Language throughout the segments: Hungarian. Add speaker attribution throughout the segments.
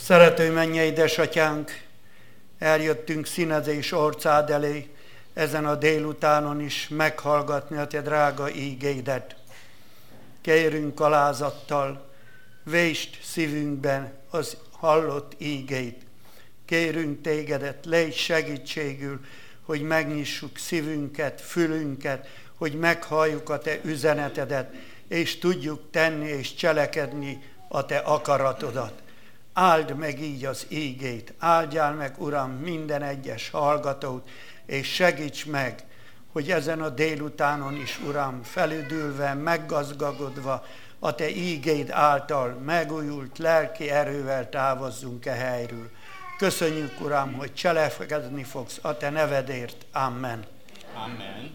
Speaker 1: Szerető mennyei édesatyánk, eljöttünk színezés orcád elé, ezen a délutánon is meghallgatni a te drága ígédet. Kérünk alázattal, vésd szívünkben az hallott ígét. Kérünk tégedet, légy segítségül, hogy megnyissuk szívünket, fülünket, hogy meghalljuk a te üzenetedet, és tudjuk tenni és cselekedni a te akaratodat. Áld meg így az ígét, áldjál meg, Uram, minden egyes hallgatót, és segíts meg, hogy ezen a délutánon is, Uram, felüdülve, meggazdagodva, a te ígéd által megújult lelki erővel távozzunk e helyről. Köszönjük, Uram, hogy cselekedni fogsz a te nevedért. Amen.
Speaker 2: Amen.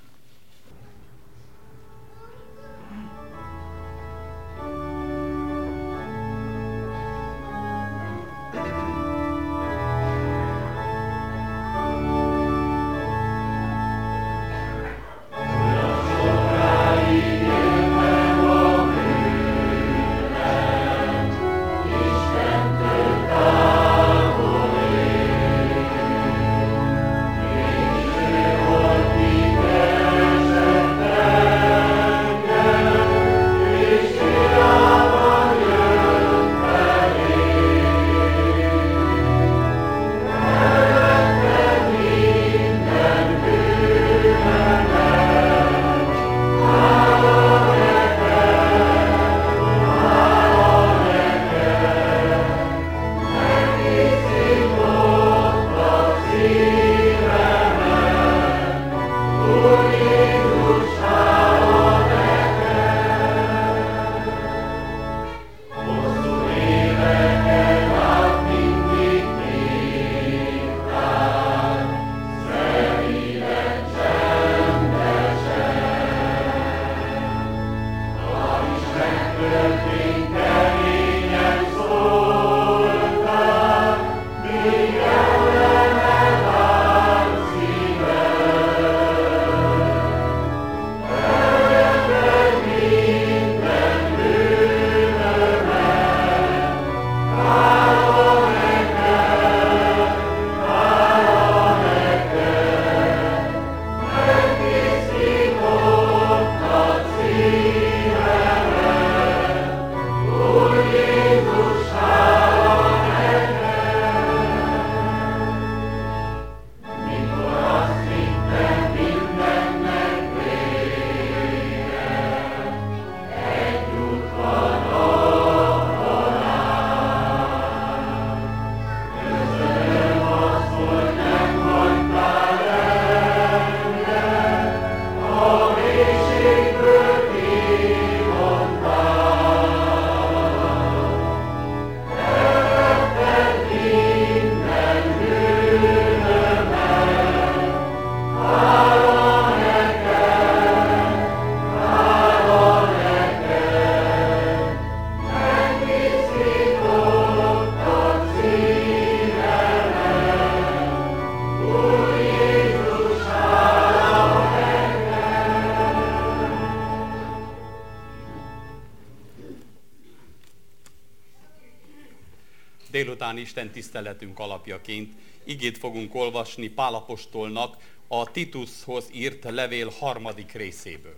Speaker 2: Délután Isten tiszteletünk alapjaként igét fogunk olvasni Pál apostolnak a Titushoz írt levél 3. részéből.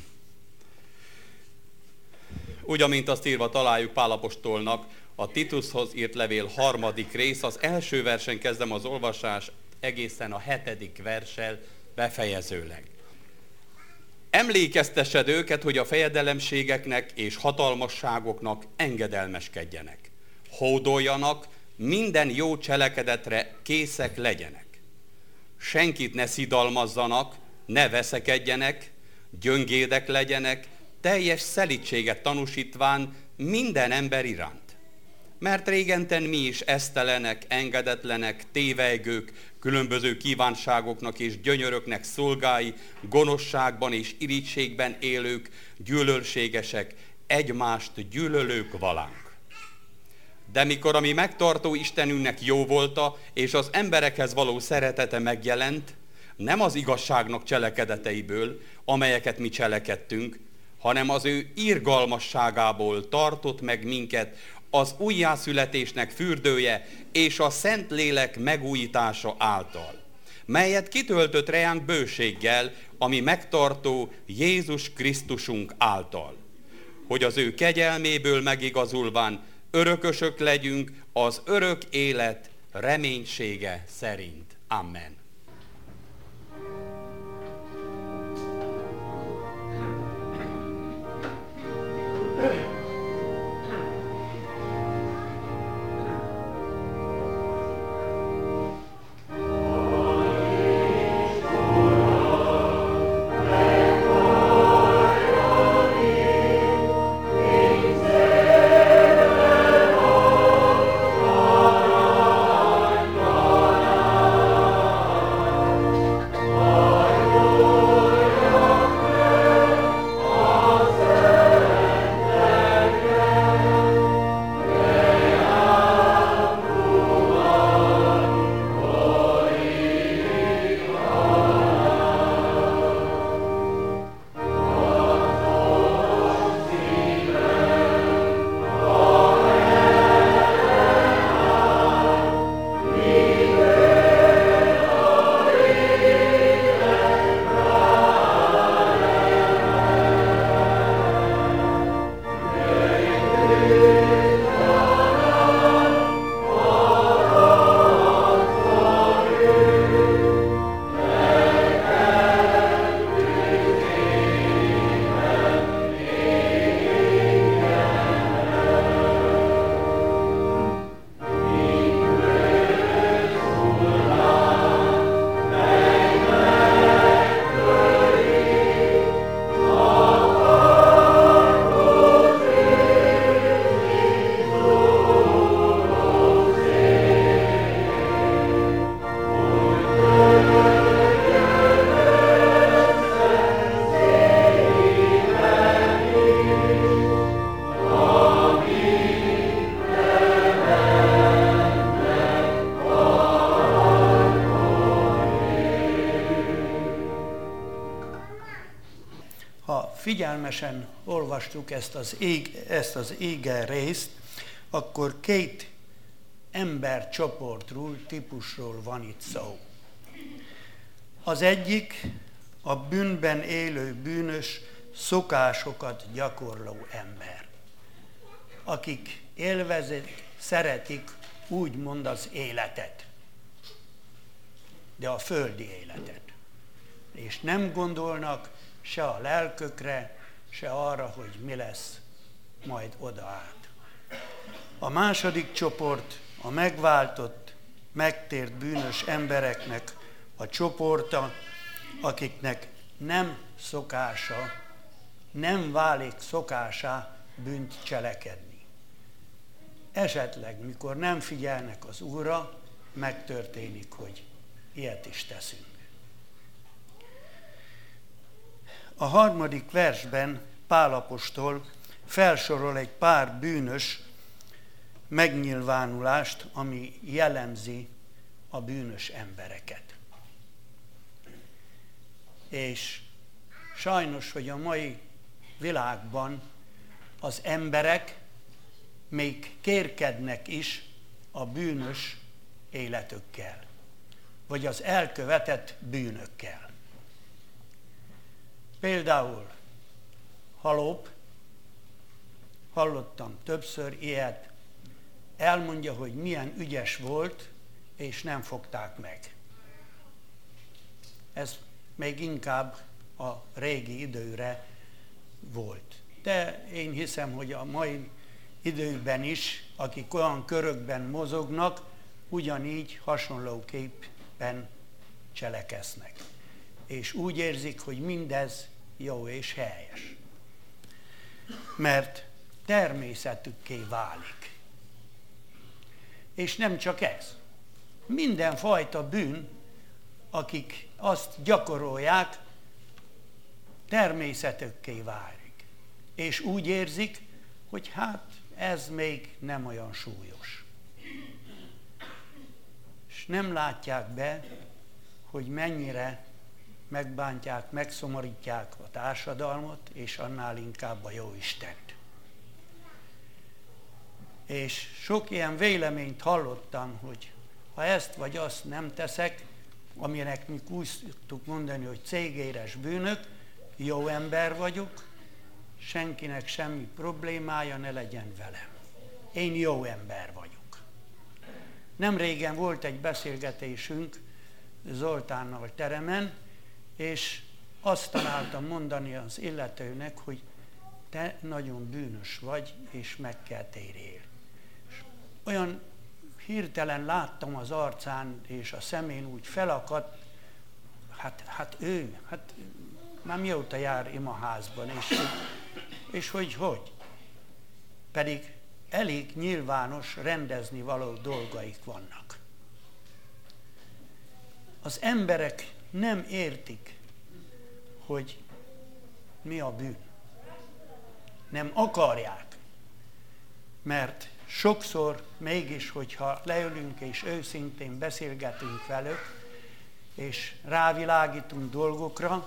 Speaker 2: Úgy, amint azt írva találjuk Pál apostolnak, a Titushoz írt levél 3. rész, az első versen kezdem az olvasás egészen a 7. verssel befejezőleg. Emlékeztessed őket, hogy a fejedelemségeknek és hatalmasságoknak engedelmeskedjenek. Hódoljanak, minden jó cselekedetre készek legyenek. Senkit ne szidalmazzanak, ne veszekedjenek, gyöngédek legyenek, teljes szelídséget tanúsítván minden ember iránt. Mert régenten mi is esztelenek, engedetlenek, tévejgők, különböző kívánságoknak és gyönyöröknek szolgái, gonoszságban és irítségben élők, gyűlölségesek, egymást gyűlölők valánk. De mikor a mi megtartó Istenünknek jó volta, és az emberekhez való szeretete megjelent, nem az igazságnak cselekedeteiből, amelyeket mi cselekedtünk, hanem az ő irgalmasságából tartott meg minket az újjászületésnek fürdője és a Szentlélek megújítása által, melyet kitöltött reánk bőséggel, ami megtartó Jézus Krisztusunk által, hogy az ő kegyelméből megigazulván örökösök legyünk az örök élet reménysége szerint. Amen.
Speaker 1: Figyelmesen olvastuk ezt az ége részt, akkor két embercsoportról, típusról van itt szó. Az egyik a bűnben élő bűnös, szokásokat gyakorló ember, akik élvezik, szeretik úgymond az életet, de a földi életet, és nem gondolnak se a lelkökre, se arra, hogy mi lesz majd oda át. A második csoport a megváltott, megtért bűnös embereknek a csoporta, akiknek nem szokása, nem válik szokásá bűnt cselekedni. Esetleg, mikor nem figyelnek az Úrra, megtörténik, hogy ilyet is teszünk. A harmadik versben Pál apostol felsorol egy pár bűnös megnyilvánulást, ami jellemzi a bűnös embereket. És sajnos, hogy a mai világban az emberek még kérkednek is a bűnös életükkel, vagy az elkövetett bűnökkel. Például hallottam többször ilyet, elmondja, hogy milyen ügyes volt, és nem fogták meg. Ez még inkább a régi időre volt. De én hiszem, hogy a mai időben is, akik olyan körökben mozognak, ugyanígy hasonlóképpen cselekeznek. És úgy érzik, hogy mindez jó és helyes. Mert természetükké válik. És nem csak ez. Mindenfajta bűn, akik azt gyakorolják, természetükké válik. És úgy érzik, hogy hát ez még nem olyan súlyos. És nem látják be, hogy mennyire megbántják, megszomorítják a társadalmat, és annál inkább a Jóistent. És sok ilyen véleményt hallottam, hogy ha ezt vagy azt nem teszek, aminek mi úgy szoktuk mondani, hogy cégéres bűnök, jó ember vagyok, senkinek semmi problémája ne legyen velem. Én jó ember vagyok. Nem régen volt egy beszélgetésünk Zoltánnal teremen, és azt találtam mondani az illetőnek, hogy te nagyon bűnös vagy, és meg kell térjél. És olyan hirtelen láttam az arcán, és a szemén úgy felakadt, hát ő már mióta jár imaházban, és hogy. Pedig elég nyilvános, rendezni való dolgaik vannak. Az emberek nem értik, hogy mi a bűn. Nem akarják, mert sokszor mégis, hogyha leülünk és őszintén beszélgetünk velük, és rávilágítunk dolgokra,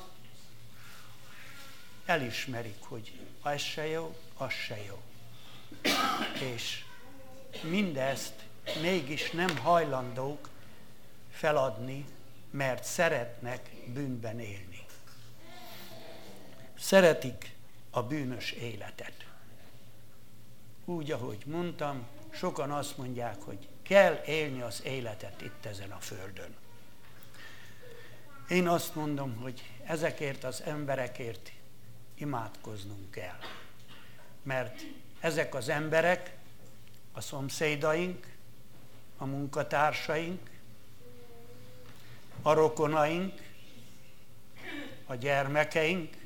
Speaker 1: elismerik, hogy ez se jó, az se jó. És mindezt mégis nem hajlandók feladni, mert szeretnek bűnben élni. Szeretik a bűnös életet. Úgy, ahogy mondtam, sokan azt mondják, hogy kell élni az életet itt ezen a földön. Én azt mondom, hogy ezekért az emberekért imádkoznunk kell. Mert ezek az emberek, a szomszédaink, a munkatársaink, a rokonaink, a gyermekeink,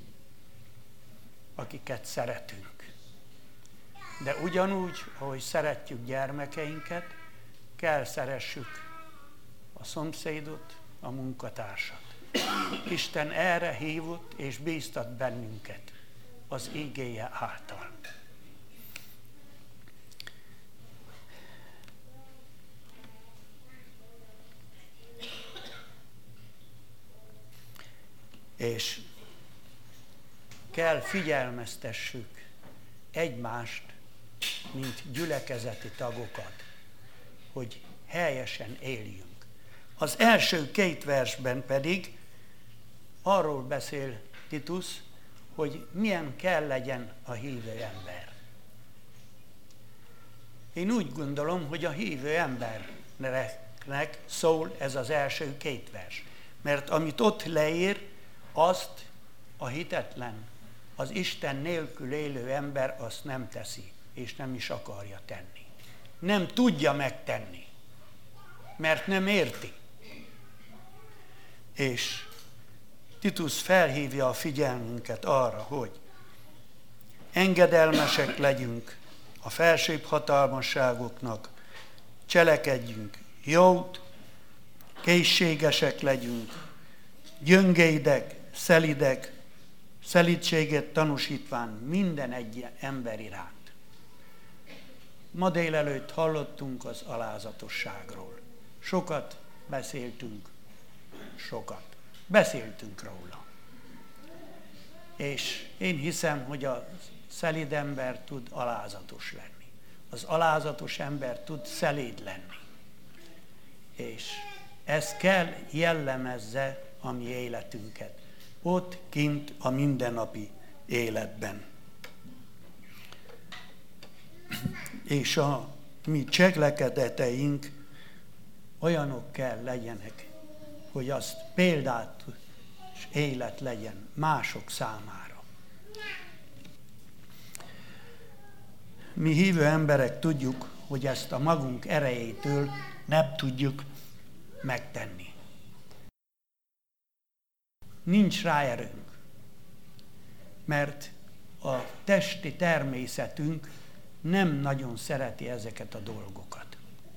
Speaker 1: akiket szeretünk. De ugyanúgy, ahogy szeretjük gyermekeinket, kell szeressük a szomszédot, a munkatársat. Isten erre hívott és bíztat bennünket az igéje által. És kell figyelmeztessük egymást, mint gyülekezeti tagokat, hogy helyesen éljünk. Az első 2 versben pedig arról beszél Titus, hogy milyen kell legyen a hívő ember. Én úgy gondolom, hogy a hívő embernek szól ez az első 2 vers. Mert amit ott leír, azt a hitetlen, az Isten nélkül élő ember azt nem teszi, és nem is akarja tenni. Nem tudja megtenni, mert nem érti. És Titus felhívja a figyelmünket arra, hogy engedelmesek legyünk a felsőbb hatalmasságoknak, cselekedjünk jót, készségesek legyünk, gyöngédek, szelidek, szelídséget tanúsítván minden egy ember iránt. Ma délelőtt hallottunk az alázatosságról. Sokat beszéltünk róla. És én hiszem, hogy a szelíd ember tud alázatos lenni. Az alázatos ember tud szelíd lenni. És ez kell jellemezze a mi életünket. Ott kint a mindennapi életben. És a mi cselekedeteink olyanok kell legyenek, hogy azt példát és élet legyen mások számára. Mi hívő emberek tudjuk, hogy ezt a magunk erejétől nem tudjuk megtenni. Nincs rá erőnk, mert a testi természetünk nem nagyon szereti ezeket a dolgokat.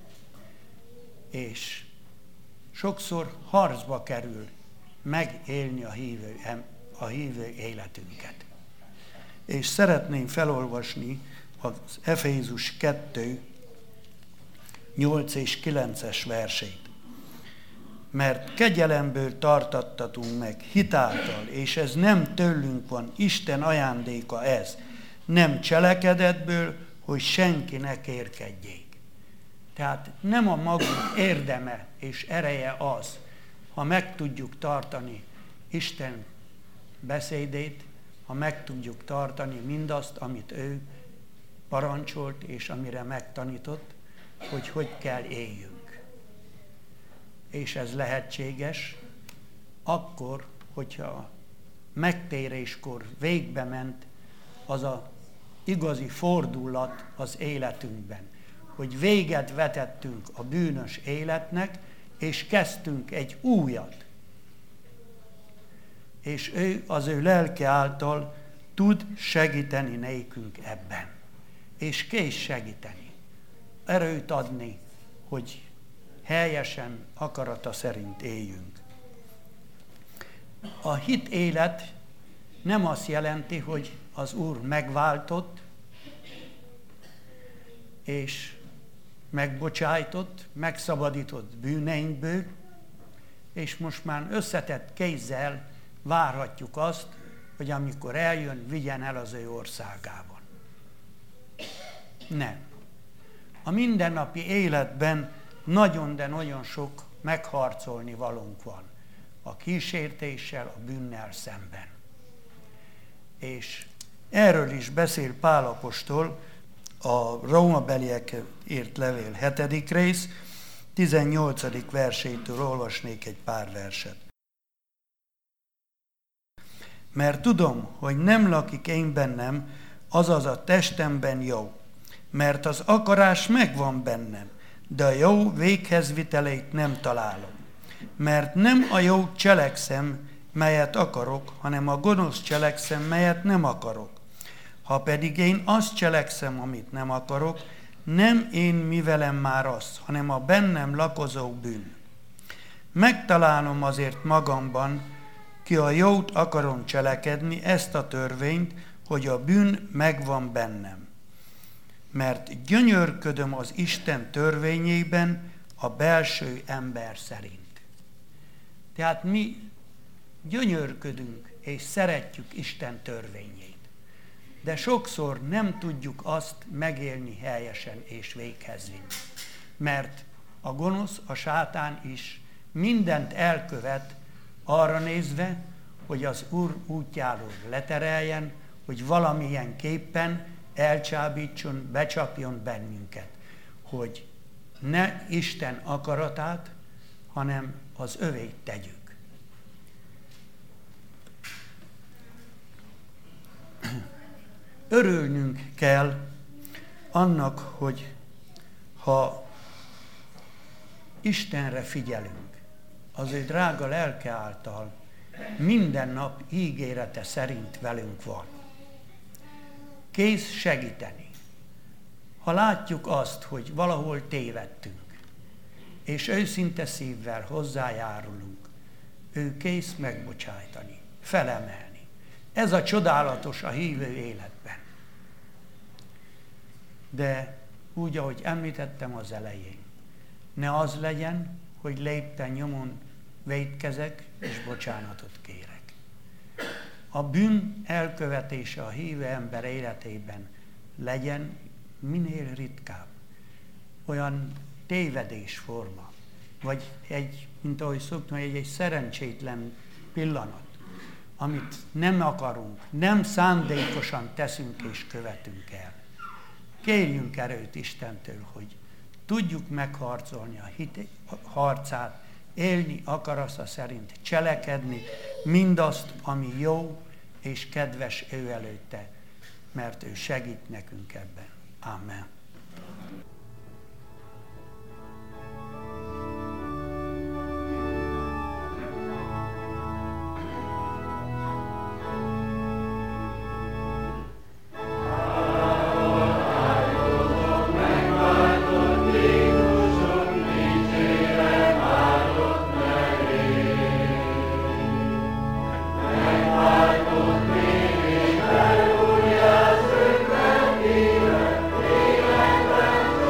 Speaker 1: És sokszor harcba kerül megélni a hívő életünket. És szeretném felolvasni az Efézus 2, 8 és 9-es versét. Mert kegyelemből tartattatunk meg hitáltal, és ez nem tőlünk van, Isten ajándéka ez, nem cselekedetből, hogy senki ne kérkedjék. Tehát nem a magunk érdeme és ereje az, ha meg tudjuk tartani Isten beszédét, ha meg tudjuk tartani mindazt, amit ő parancsolt és amire megtanított, hogy hogy kell éljünk. És ez lehetséges akkor, hogyha megtéréskor végbe ment az a igazi fordulat az életünkben, hogy véget vetettünk a bűnös életnek, és kezdtünk egy újat. És ő az ő lelke által tud segíteni nékünk ebben. És kész segíteni. Erőt adni, hogy helyesen, akarata szerint éljünk. A hit élet nem azt jelenti, hogy az Úr megváltott, és megbocsájtott, megszabadított bűneinkből, és most már összetett kézzel várhatjuk azt, hogy amikor eljön, vigyen el az ő országában. Nem. A mindennapi életben nagyon, de nagyon sok megharcolni valónk van. A kísértéssel, a bűnnel szemben. És erről is beszél Pál apostol a Rómabeliek írt levél 7. rész, 18. versétől olvasnék egy pár verset. Mert tudom, hogy nem lakik én bennem, azaz a testemben jó, mert az akarás megvan bennem, de a jó véghezviteleit nem találom. Mert nem a jót cselekszem, melyet akarok, hanem a gonosz cselekszem, melyet nem akarok. Ha pedig én azt cselekszem, amit nem akarok, nem én mi velem már az, hanem a bennem lakozó bűn. Megtalálom azért magamban, ki a jót akarom cselekedni, ezt a törvényt, hogy a bűn megvan bennem. Mert gyönyörködöm az Isten törvényében a belső ember szerint. Tehát mi gyönyörködünk és szeretjük Isten törvényét. De sokszor nem tudjuk azt megélni helyesen és véghez vinni. Mert a gonosz, a sátán is mindent elkövet arra nézve, hogy az Úr útjáról letereljen, hogy valamilyen képpen elcsábítson, becsapjon bennünket. Hogy ne Isten akaratát, hanem az övét tegyük. Örülnünk kell annak, hogy ha Istenre figyelünk, az ő drága lelke által minden nap ígérete szerint velünk van. Kész segíteni. Ha látjuk azt, hogy valahol tévedtünk, és őszinte szívvel hozzájárulunk, ő kész megbocsájtani, felemelni. Ez a csodálatos a hívő életben. De úgy, ahogy említettem az elején, ne az legyen, hogy lépten nyomon vétkezek és bocsánatot kérek. A bűn elkövetése a hívő ember életében legyen minél ritkább. Olyan tévedésforma, vagy mint ahogy szoktam, egy szerencsétlen pillanat, amit nem akarunk, nem szándékosan teszünk és követünk el. Kérjünk erőt Istentől, hogy tudjuk megharcolni a hit harcát, élni akarata szerint, cselekedni mindazt, ami jó és kedves ő előtte, mert ő segít nekünk ebben. Amen.
Speaker 3: Hallelujah.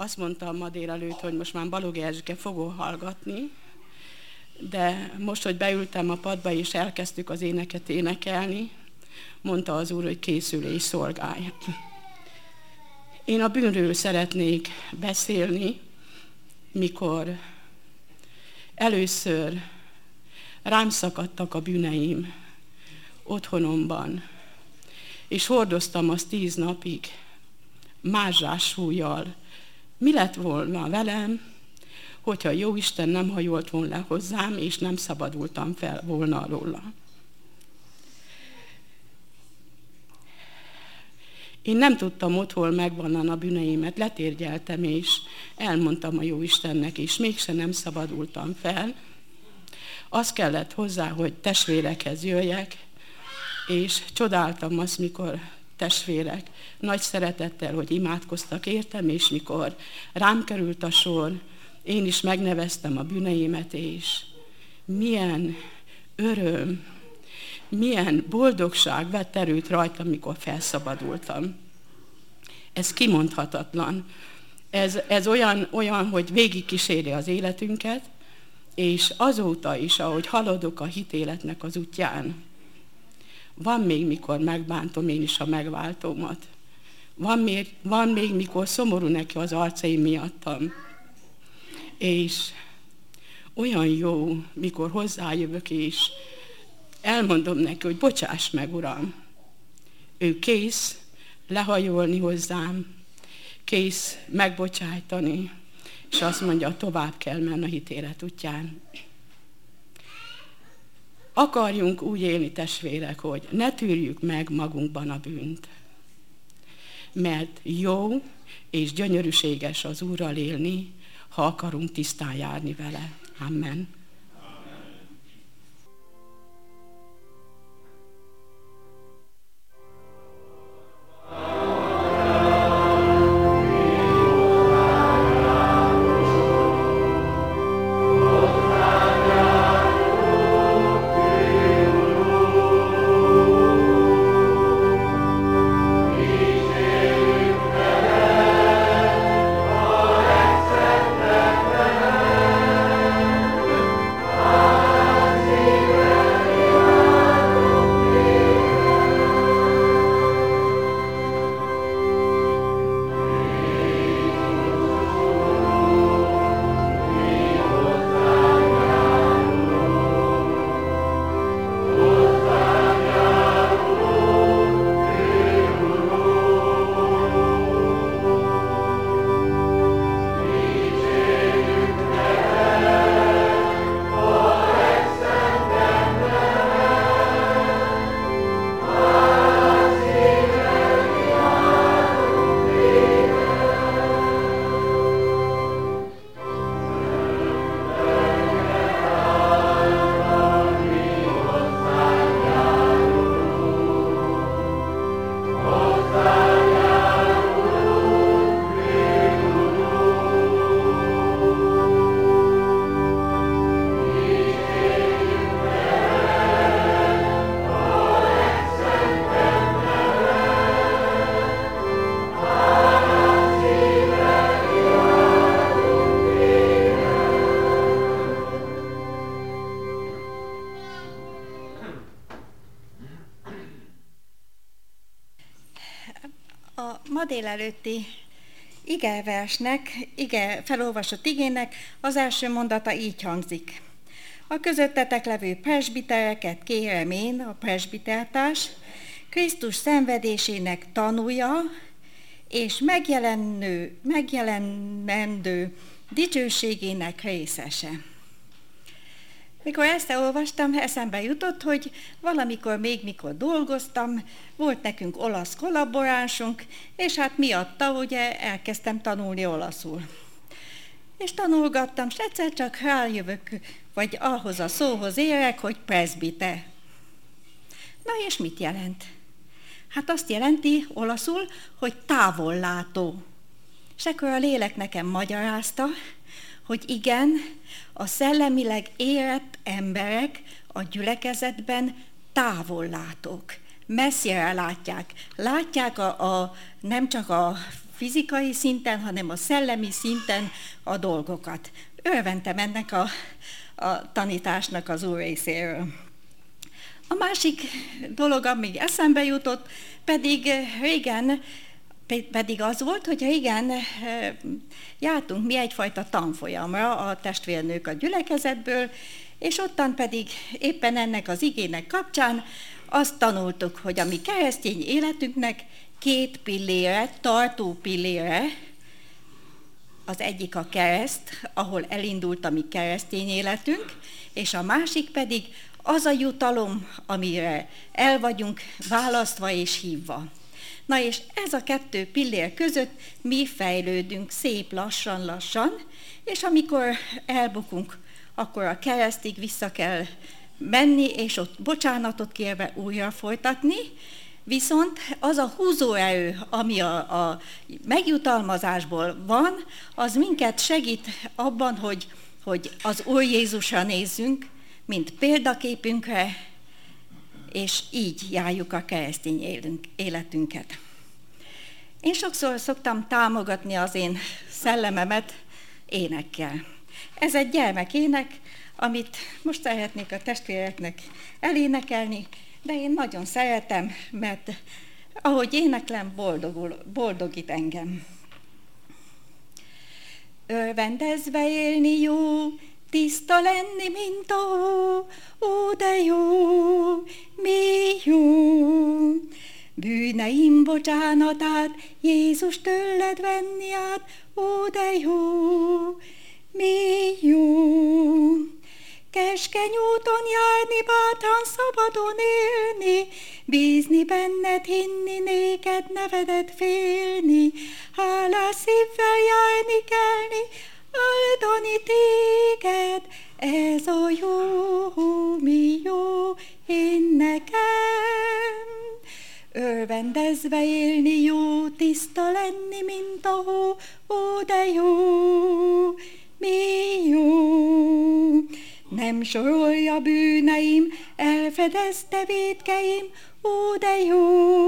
Speaker 3: azt mondtam ma délelőtt, hogy most már Balogh Erzsike fogok hallgatni, de most, hogy beültem a padba és elkezdtük az éneket énekelni, mondta az Úr, hogy készül és szolgálj. Én a bűnről szeretnék beszélni, mikor először rám szakadtak a bűneim otthonomban, és hordoztam azt 10 napig mázsás súllyal. Mi lett volna velem, hogyha Jóisten nem hajolt volna le hozzám, és nem szabadultam fel volna róla. Én nem tudtam otthon megvallani a bűneimet, letérgyeltem, és elmondtam a Jóistennek, és mégsem nem szabadultam fel. Az kellett hozzá, hogy testvérekhez jöjjek, és csodáltam azt, mikor testvérek nagy szeretettel, hogy imádkoztak értem, és mikor rám került a sor, én is megneveztem a bűneimet, és milyen öröm, milyen boldogság vett erőt rajtam, mikor felszabadultam. Ez kimondhatatlan. Ez olyan, hogy végigkíséri az életünket, és azóta is, ahogy haladok a hitéletnek az útján, van még, mikor megbántom én is a megváltómat. Van még, mikor szomorú neki az arcaim miattam. És olyan jó, mikor hozzájövök, és elmondom neki, hogy bocsáss meg, Uram. Ő kész lehajolni hozzám, kész megbocsájtani, és azt mondja, tovább kell menni a hitélet útján. Akarjunk úgy élni, testvérek, hogy ne tűrjük meg magunkban a bűnt. Mert jó és gyönyörűséges az Úrral élni, ha akarunk tisztán járni vele. Amen.
Speaker 4: Ma délelőtti felolvasott igének az első mondata így hangzik. A közöttetek levő presbitereket kérem én, a presbitertárs, Krisztus szenvedésének tanúja és megjelenendő dicsőségének részese. Mikor ezt elolvastam, eszembe jutott, hogy valamikor mikor dolgoztam, volt nekünk olasz kollaboránsunk, és hát miatta ugye elkezdtem tanulni olaszul. És tanulgattam, és egyszer csak rájövök, vagy ahhoz a szóhoz érek, hogy presbiter. Na és mit jelent? Hát azt jelenti olaszul, hogy távollátó. És akkor a lélek nekem magyarázta, hogy igen, a szellemileg érett emberek a gyülekezetben távollátók, messzire látják. Látják nem csak a fizikai szinten, hanem a szellemi szinten a dolgokat. Örventem ennek a tanításnak az Úr részéről. A másik dolog, ami eszembe jutott, pedig az volt, hogy régen jártunk mi egyfajta tanfolyamra a testvérnők a gyülekezetből, és ottan pedig éppen ennek az igének kapcsán azt tanultuk, hogy a mi keresztény életünknek 2 pillére, tartó pillére, az egyik a kereszt, ahol elindult a mi keresztény életünk, és a másik pedig az a jutalom, amire el vagyunk választva és hívva. Na és ez a 2 pillér között mi fejlődünk szép lassan, és amikor elbukunk, akkor a keresztig vissza kell menni, és ott bocsánatot kérve újra folytatni, viszont az a húzóerő, ami a megjutalmazásból van, az minket segít abban, hogy az Úr Jézusra nézzünk, mint példaképünkre, és így járjuk a keresztény életünket. Én sokszor szoktam támogatni az én szellememet énekkel. Ez egy gyermekének, amit most szeretnék a testvéreknek elénekelni, de én nagyon szeretem, mert ahogy éneklem, boldogít engem. Örvendezve élni jó, tiszta lenni, mint a hó, ó, de jó, mi jó. Bűneim bocsánatát Jézus tőled venni át, ó, de jó, mi jó. Keskeny úton járni, bátran szabadon élni, bízni benned, hinni, néked nevedet félni, hálás szívvel járni, kelni, áldani téged, ez a jó, mi jó én nekem. Örvendezve élni jó, tiszta lenni, mint a hó, ó, de jó, mi jó. Nem sorolja bűneim, elfedezte vétkeim, ó, de jó,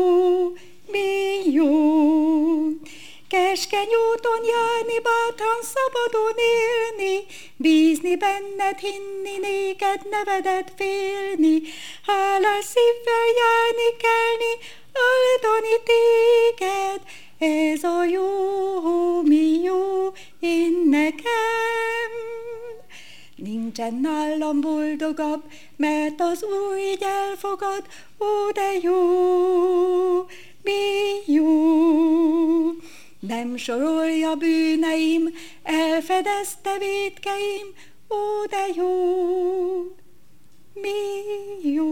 Speaker 4: mi jó. Keskeny úton járni, bátran szabadon élni, bízni benned, hinni, néked nevedet félni, hálás szívvel járni, kelni, áldani téged, ez a jó, mi jó én nekem. Nincsen nálam boldogabb, mert az Úr így elfogad, ó, de jó, mi jó. Nem sorolja bűneim, elfedezte vétkeim, ó, de jó, mi jó.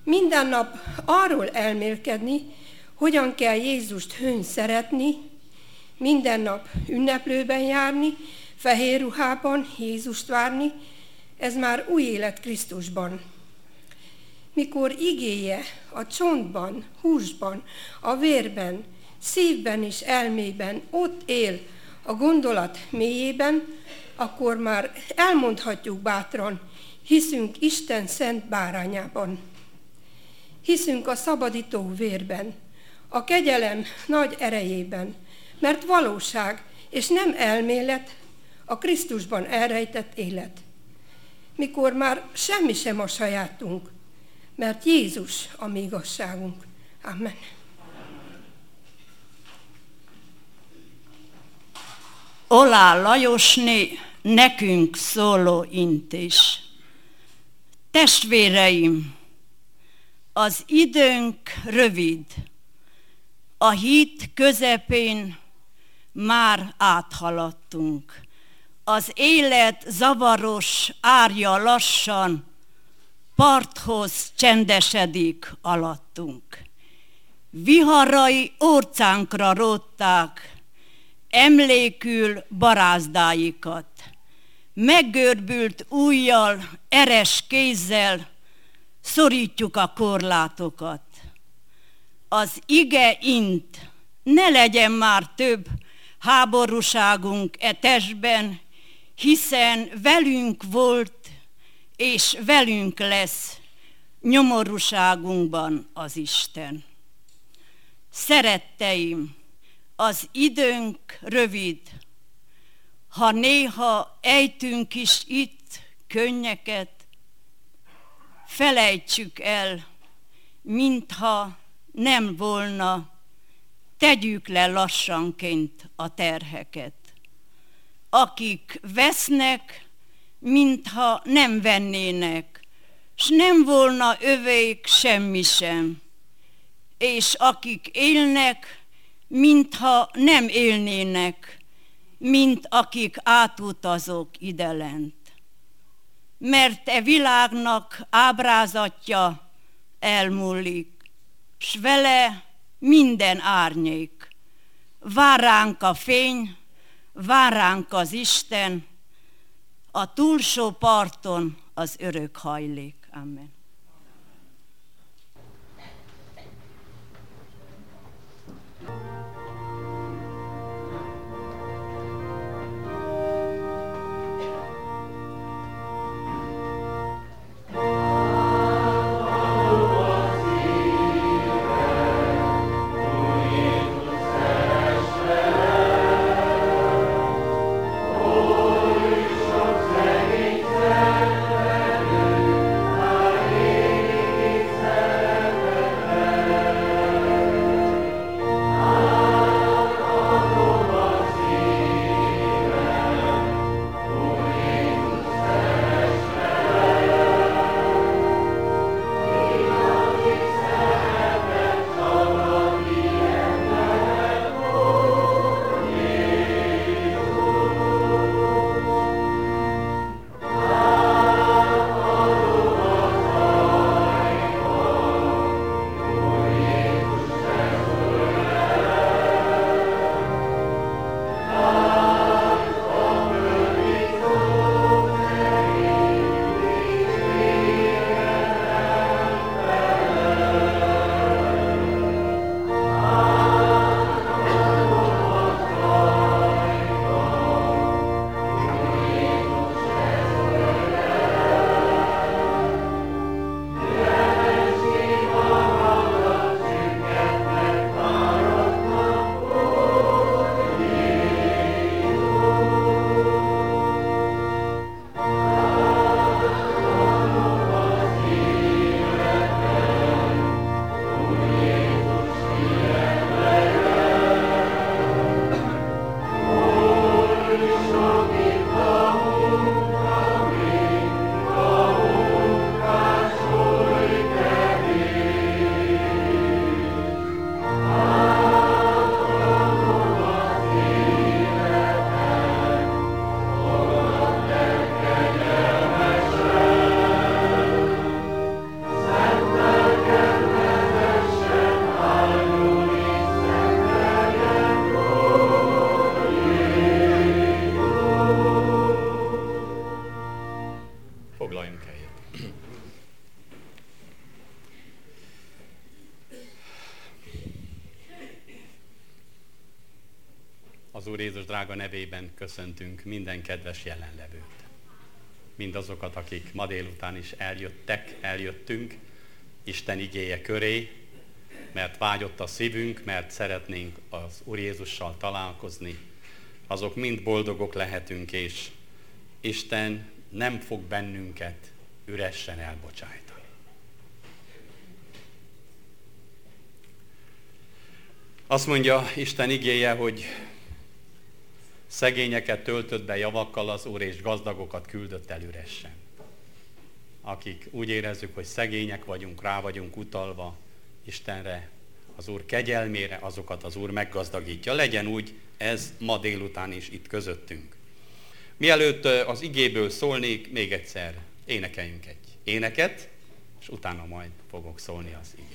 Speaker 5: Minden nap arról elmélkedni, hogyan kell Jézust hőn szeretni, minden nap ünneplőben járni, fehér ruhában Jézust várni, ez már új élet Krisztusban. Mikor igéje a csontban, húsban, a vérben, szívben és elmében ott él a gondolat mélyében, akkor már elmondhatjuk bátran, hiszünk Isten szent bárányában. Hiszünk a szabadító vérben, a kegyelem nagy erejében, mert valóság és nem elmélet a Krisztusban elrejtett élet. Mikor már semmi sem a sajátunk, mert Jézus a mi igazságunk. Amen.
Speaker 6: Olá Lajosné nekünk szóló intés. Testvéreim, az időnk rövid, a híd közepén már áthaladtunk. Az élet zavaros árja lassan, parthoz csendesedik alattunk. Viharai orcánkra rótták, emlékül barázdáikat. Meggörbült ujjal, eres kézzel szorítjuk a korlátokat. Az ige int, ne legyen már több háborúságunk e testben, hiszen velünk volt és velünk lesz nyomorúságunkban az Isten. Szeretteim, az időnk rövid, ha néha ejtünk is itt könnyeket, felejtsük el, mintha nem volna, tegyük le lassanként a terheket. Akik vesznek, mintha nem vennének, s nem volna övék semmi sem, és akik élnek, mintha nem élnének, mint akik átutazók idelent. Mert e világnak ábrázatja elmúlik, s vele minden árnyék. Vár ránk a fény, vár ránk az Isten, a túlsó parton az örök hajlék. Amen.
Speaker 7: Amen.
Speaker 2: helyet. Az Úr Jézus drága nevében köszöntünk minden kedves jelenlevőt. Mindazokat, akik ma délután is eljöttünk Isten igéje köré, mert vágyott a szívünk, mert szeretnénk az Úr Jézussal találkozni. Azok mind boldogok lehetünk, és Isten nem fog bennünket üressen elbocsájtani. Azt mondja Isten igéje, hogy szegényeket töltött be javakkal az Úr, és gazdagokat küldött el üresen. Akik úgy érezzük, hogy szegények vagyunk, rá vagyunk utalva Istenre, az Úr kegyelmére, azokat az Úr meggazdagítja. Legyen úgy ez ma délután is itt közöttünk. Mielőtt az igéből szólnék, még egyszer énekeljünk egy éneket, és utána majd fogok szólni az igéből.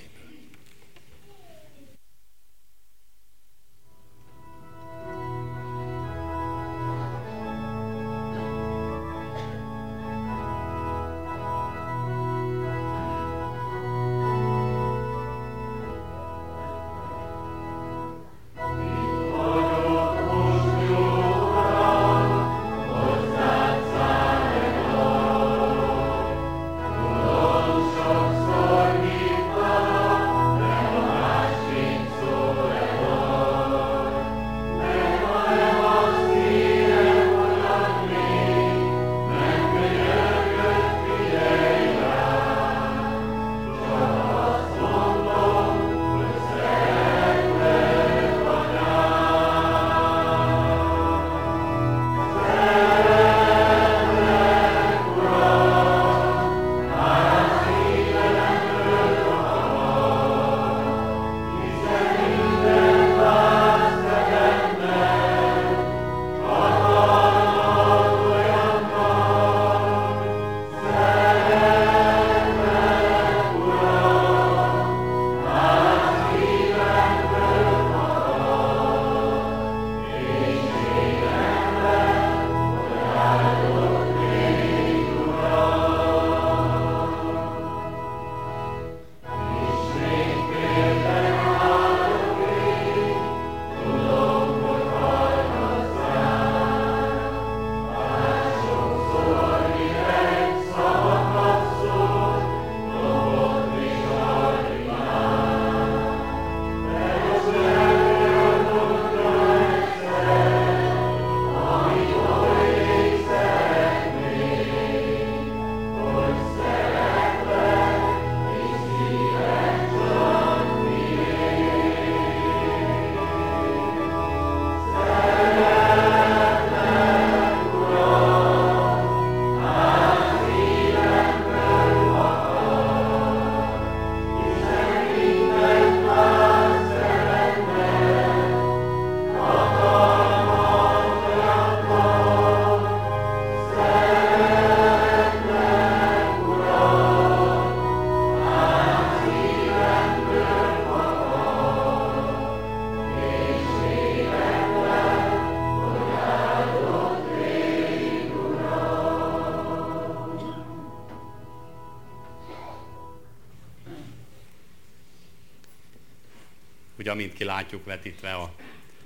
Speaker 2: Ugye, amint kilátjuk vetítve a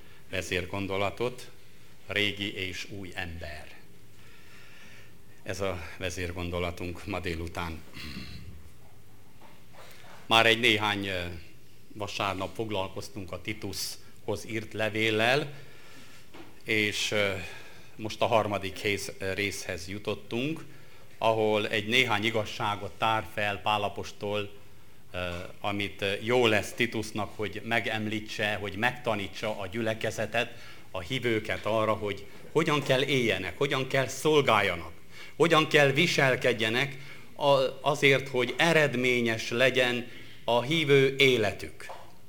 Speaker 2: vezérgondolatot, régi és új ember. Ez a vezérgondolatunk ma délután. Már egy néhány vasárnap foglalkoztunk a Titushoz írt levéllel, és most a harmadik részhez jutottunk, ahol egy néhány igazságot tár fel Pál apostol, amit jó lesz Titusnak, hogy megemlítse, hogy megtanítsa a gyülekezetet, a hívőket arra, hogy hogyan kell éljenek, hogyan kell szolgáljanak, hogyan kell viselkedjenek azért, hogy eredményes legyen a hívő életük.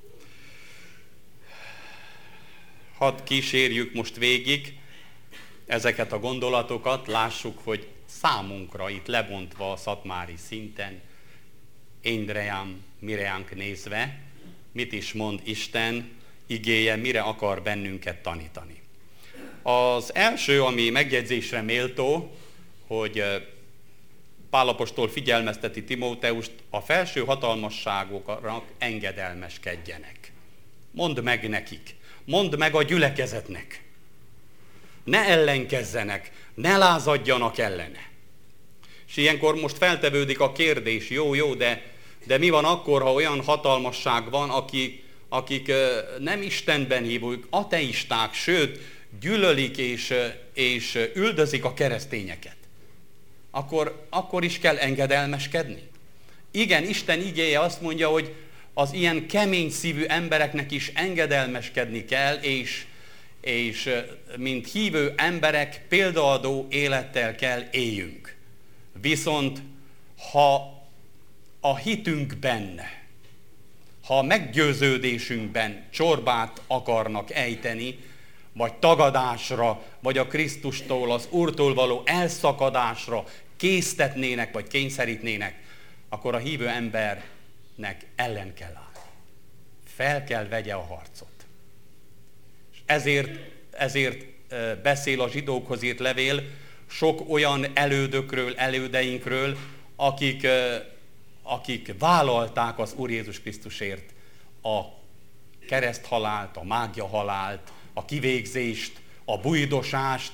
Speaker 2: Hadd kísérjük most végig ezeket a gondolatokat, lássuk, hogy számunkra itt lebontva a szatmári szinten, énreám, mireánk nézve, mit is mond Isten igéje, mire akar bennünket tanítani. Az első, ami megjegyzésre méltó, hogy Pál apostol figyelmezteti Timóteust, a felső hatalmasságoknak engedelmeskedjenek. Mondd meg nekik, mondd meg a gyülekezetnek. Ne ellenkezzenek, ne lázadjanak ellene. És ilyenkor most feltevődik a kérdés, jó, de mi van akkor, ha olyan hatalmasság van, akik nem Istenben hívók, ateisták, sőt, gyűlölik és üldözik a keresztényeket. Akkor is kell engedelmeskedni. Igen, Isten igéje azt mondja, hogy az ilyen kemény szívű embereknek is engedelmeskedni kell, és mint hívő emberek példaadó élettel kell éljünk. Viszont ha a hitünkben, ha a meggyőződésünkben csorbát akarnak ejteni, vagy tagadásra, vagy a Krisztustól, az Úrtól való elszakadásra késztetnének, vagy kényszerítnének, akkor a hívő embernek ellen kell állni. Fel kell vegye a harcot. És ezért beszél a zsidókhoz írt levél sok olyan elődökről, elődeinkről, akik vállalták az Úr Jézus Krisztusért a kereszthalált, a mágiahalált, a kivégzést, a bujdosást,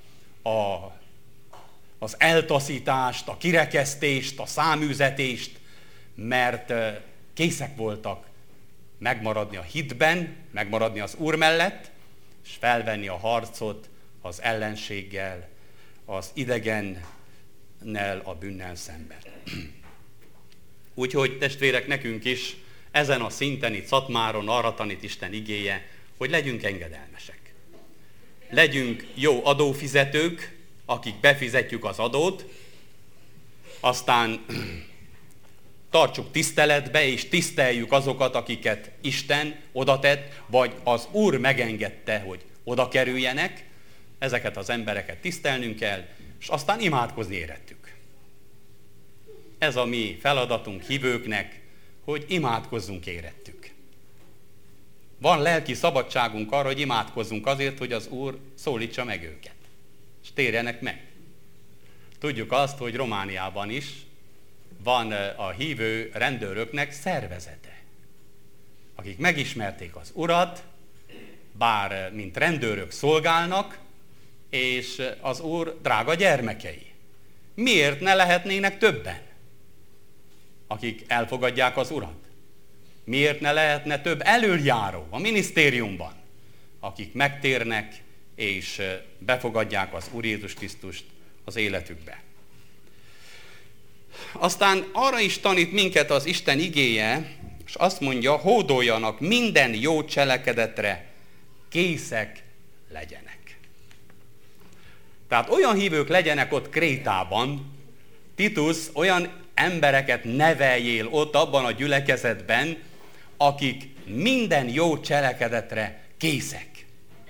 Speaker 2: az eltaszítást, a kirekesztést, a száműzetést, mert készek voltak megmaradni a hitben, megmaradni az Úr mellett, és felvenni a harcot az ellenséggel, az idegennel, a bűnnel szemben. Úgyhogy testvérek, nekünk is ezen a szinten, itt Szatmáron arra tanít Isten igéje, hogy legyünk engedelmesek. Legyünk jó adófizetők, akik befizetjük az adót, aztán tartsuk tiszteletbe, és tiszteljük azokat, akiket Isten odatett, vagy az Úr megengedte, hogy oda kerüljenek. Ezeket az embereket tisztelnünk kell, és aztán imádkozni érettük. Ez a mi feladatunk hívőknek, hogy imádkozzunk érettük. Van lelki szabadságunk arra, hogy imádkozzunk azért, hogy az Úr szólítsa meg őket, és térjenek meg. Tudjuk azt, hogy Romániában is van a hívő rendőröknek szervezete, akik megismerték az Urat, bár mint rendőrök szolgálnak, és az Úr drága gyermekei. Miért ne lehetnének többen, akik elfogadják az Urat? Miért ne lehetne több elöljáró a minisztériumban, akik megtérnek és befogadják az Úr Jézus Krisztust az életükbe? Aztán arra is tanít minket az Isten igéje, és azt mondja, hódoljanak minden jó cselekedetre, készek legyenek. Tehát olyan hívők legyenek ott Krétában, Titus, olyan embereket neveljél ott abban a gyülekezetben, akik minden jó cselekedetre készek.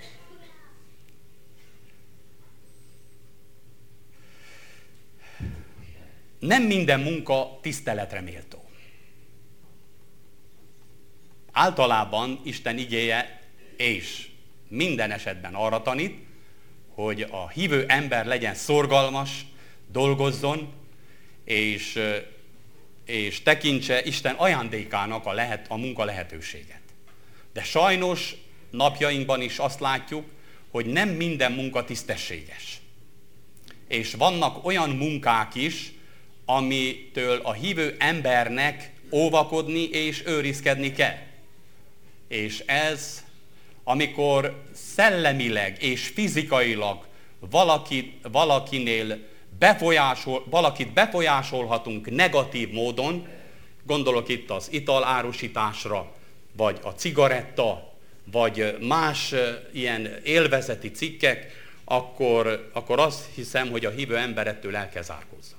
Speaker 2: Nem minden munka tiszteletre méltó. Általában Isten igéje és minden esetben arra tanít, hogy a hívő ember legyen szorgalmas, dolgozzon, és tekintse Isten ajándékának a munka lehetőséget. De sajnos napjainkban is azt látjuk, hogy nem minden munka tisztességes. És vannak olyan munkák is, amitől a hívő embernek óvakodni és őrizkedni kell. És ez, amikor szellemileg és fizikailag valakit befolyásolhatunk negatív módon, gondolok itt az italárusításra, vagy a cigaretta, vagy más ilyen élvezeti cikkek, akkor azt hiszem, hogy a hívő ember ettől el kell zárkózzon.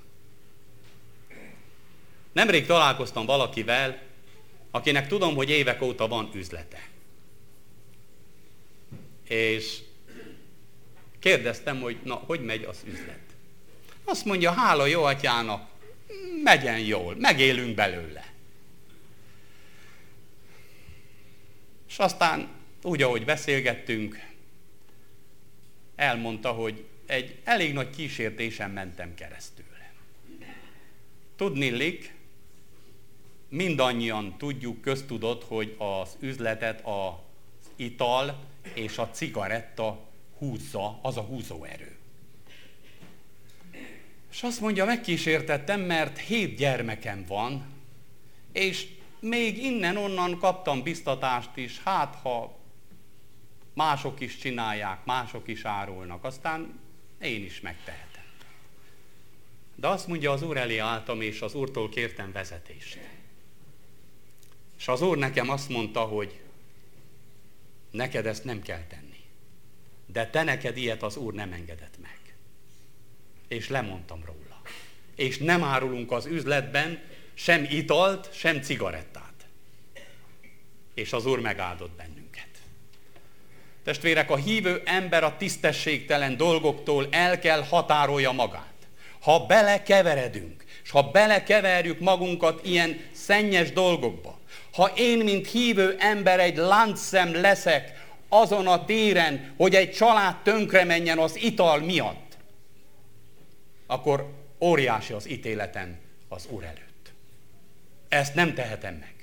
Speaker 2: Nemrég találkoztam valakivel, akinek tudom, hogy évek óta van üzlete. És kérdeztem, hogy hogy megy az üzlet. Azt mondja, hála jó atyának, megyen jól, megélünk belőle. És aztán úgy, ahogy beszélgettünk, elmondta, hogy egy elég nagy kísértésen mentem keresztül. Tudnillik, mindannyian tudjuk, köztudott, hogy az üzletet az ital és a cigaretta húzza, az a húzóerő. És azt mondja, megkísértettem, mert 7 gyermekem van, és még innen-onnan kaptam biztatást is, hát ha mások is csinálják, mások is árulnak, aztán én is megtehetem. De azt mondja, az Úr elé álltam, és az Úrtól kértem vezetést. És az Úr nekem azt mondta, hogy neked ezt nem kell tenni. De te neked ilyet az Úr nem engedett meg. És lemondtam róla. És nem árulunk az üzletben sem italt, sem cigarettát. És az Úr megáldott bennünket. Testvérek, a hívő ember a tisztességtelen dolgoktól el kell határolja magát. Ha belekeveredünk, és ha belekeverjük magunkat ilyen szennyes dolgokba, ha én, mint hívő ember egy láncszem leszek azon a téren, hogy egy család tönkre menjen az ital miatt, akkor óriási az ítéletem az Úr előtt. Ezt nem tehetem meg.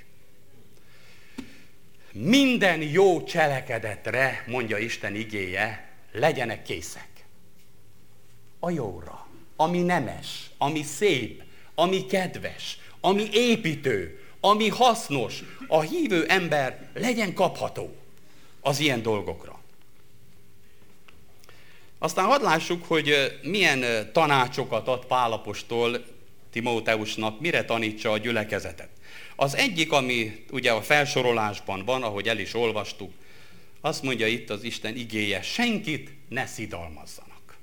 Speaker 2: Minden jó cselekedetre, mondja Isten igéje, legyenek készek. A jóra, ami nemes, ami szép, ami kedves, ami építő, ami hasznos, a hívő ember legyen kapható az ilyen dolgokra. Aztán hadd lássuk, hogy milyen tanácsokat ad Pál apostol Timóteusnak, mire tanítsa a gyülekezetet. Az egyik, ami ugye a felsorolásban van, ahogy el is olvastuk, azt mondja itt az Isten igéje, senkit ne szidalmazzanak.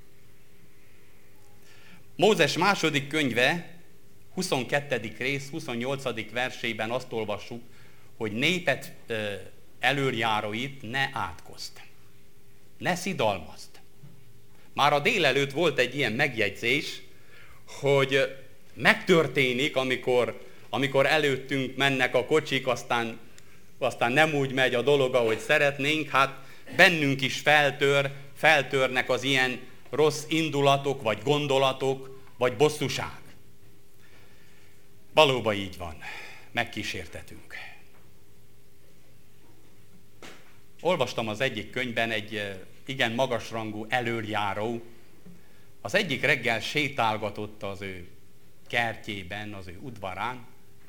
Speaker 2: Mózes második könyve, 22. rész, 28. versében azt olvassuk, hogy népet elöljáróit ne átkozd, ne szidalmazd. Már a délelőtt volt egy ilyen megjegyzés, hogy megtörténik, amikor előttünk mennek a kocsik, aztán nem úgy megy a dolog, ahogy szeretnénk, hát bennünk is feltörnek az ilyen rossz indulatok, vagy gondolatok, vagy bosszúság. Valóban így van, megkísértetünk. Olvastam az egyik könyvben egy igen magasrangú elöljáró, az egyik reggel sétálgatott az ő kertjében, az ő udvarán,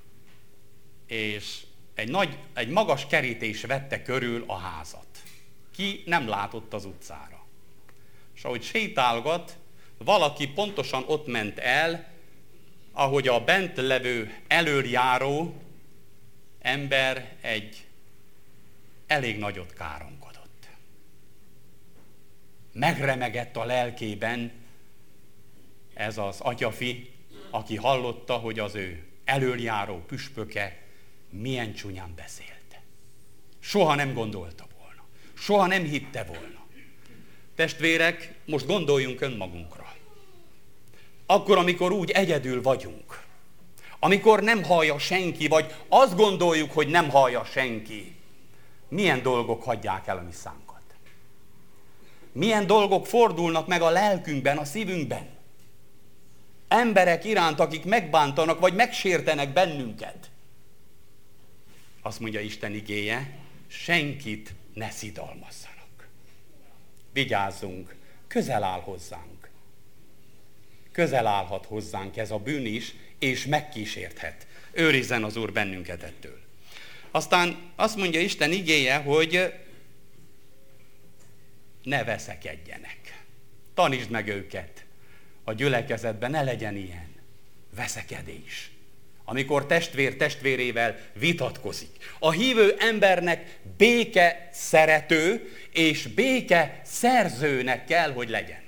Speaker 2: és egy magas kerítés vette körül a házat. Ki nem látott az utcára. És ahogy sétálgat, valaki pontosan ott ment el, ahogy a bent levő elöljáró ember egy elég nagyot káromkodott. Megremegett a lelkében ez az atyafi, aki hallotta, hogy az ő elöljáró püspöke milyen csúnyán beszélt. Soha nem gondolta volna. Soha nem hitte volna. Testvérek, most gondoljunk önmagunkra. Akkor, amikor úgy egyedül vagyunk, amikor nem hallja senki, vagy azt gondoljuk, hogy nem hallja senki, milyen dolgok hagyják el a mi szánkat? Milyen dolgok fordulnak meg a lelkünkben, a szívünkben? Emberek iránt, akik megbántanak, vagy megsértenek bennünket. Azt mondja Isten igéje, senkit ne szidalmazzanak. Vigyázzunk, közel áll hozzánk. Közel állhat hozzánk ez a bűn is, és megkísérthet. Őrizzen az Úr bennünket ettől. Aztán azt mondja Isten igéje, hogy ne veszekedjenek. Tanítsd meg őket. A gyülekezetben ne legyen ilyen veszekedés. Amikor testvér testvérével vitatkozik. A hívő embernek béke szerető és béke szerzőnek kell, hogy legyen.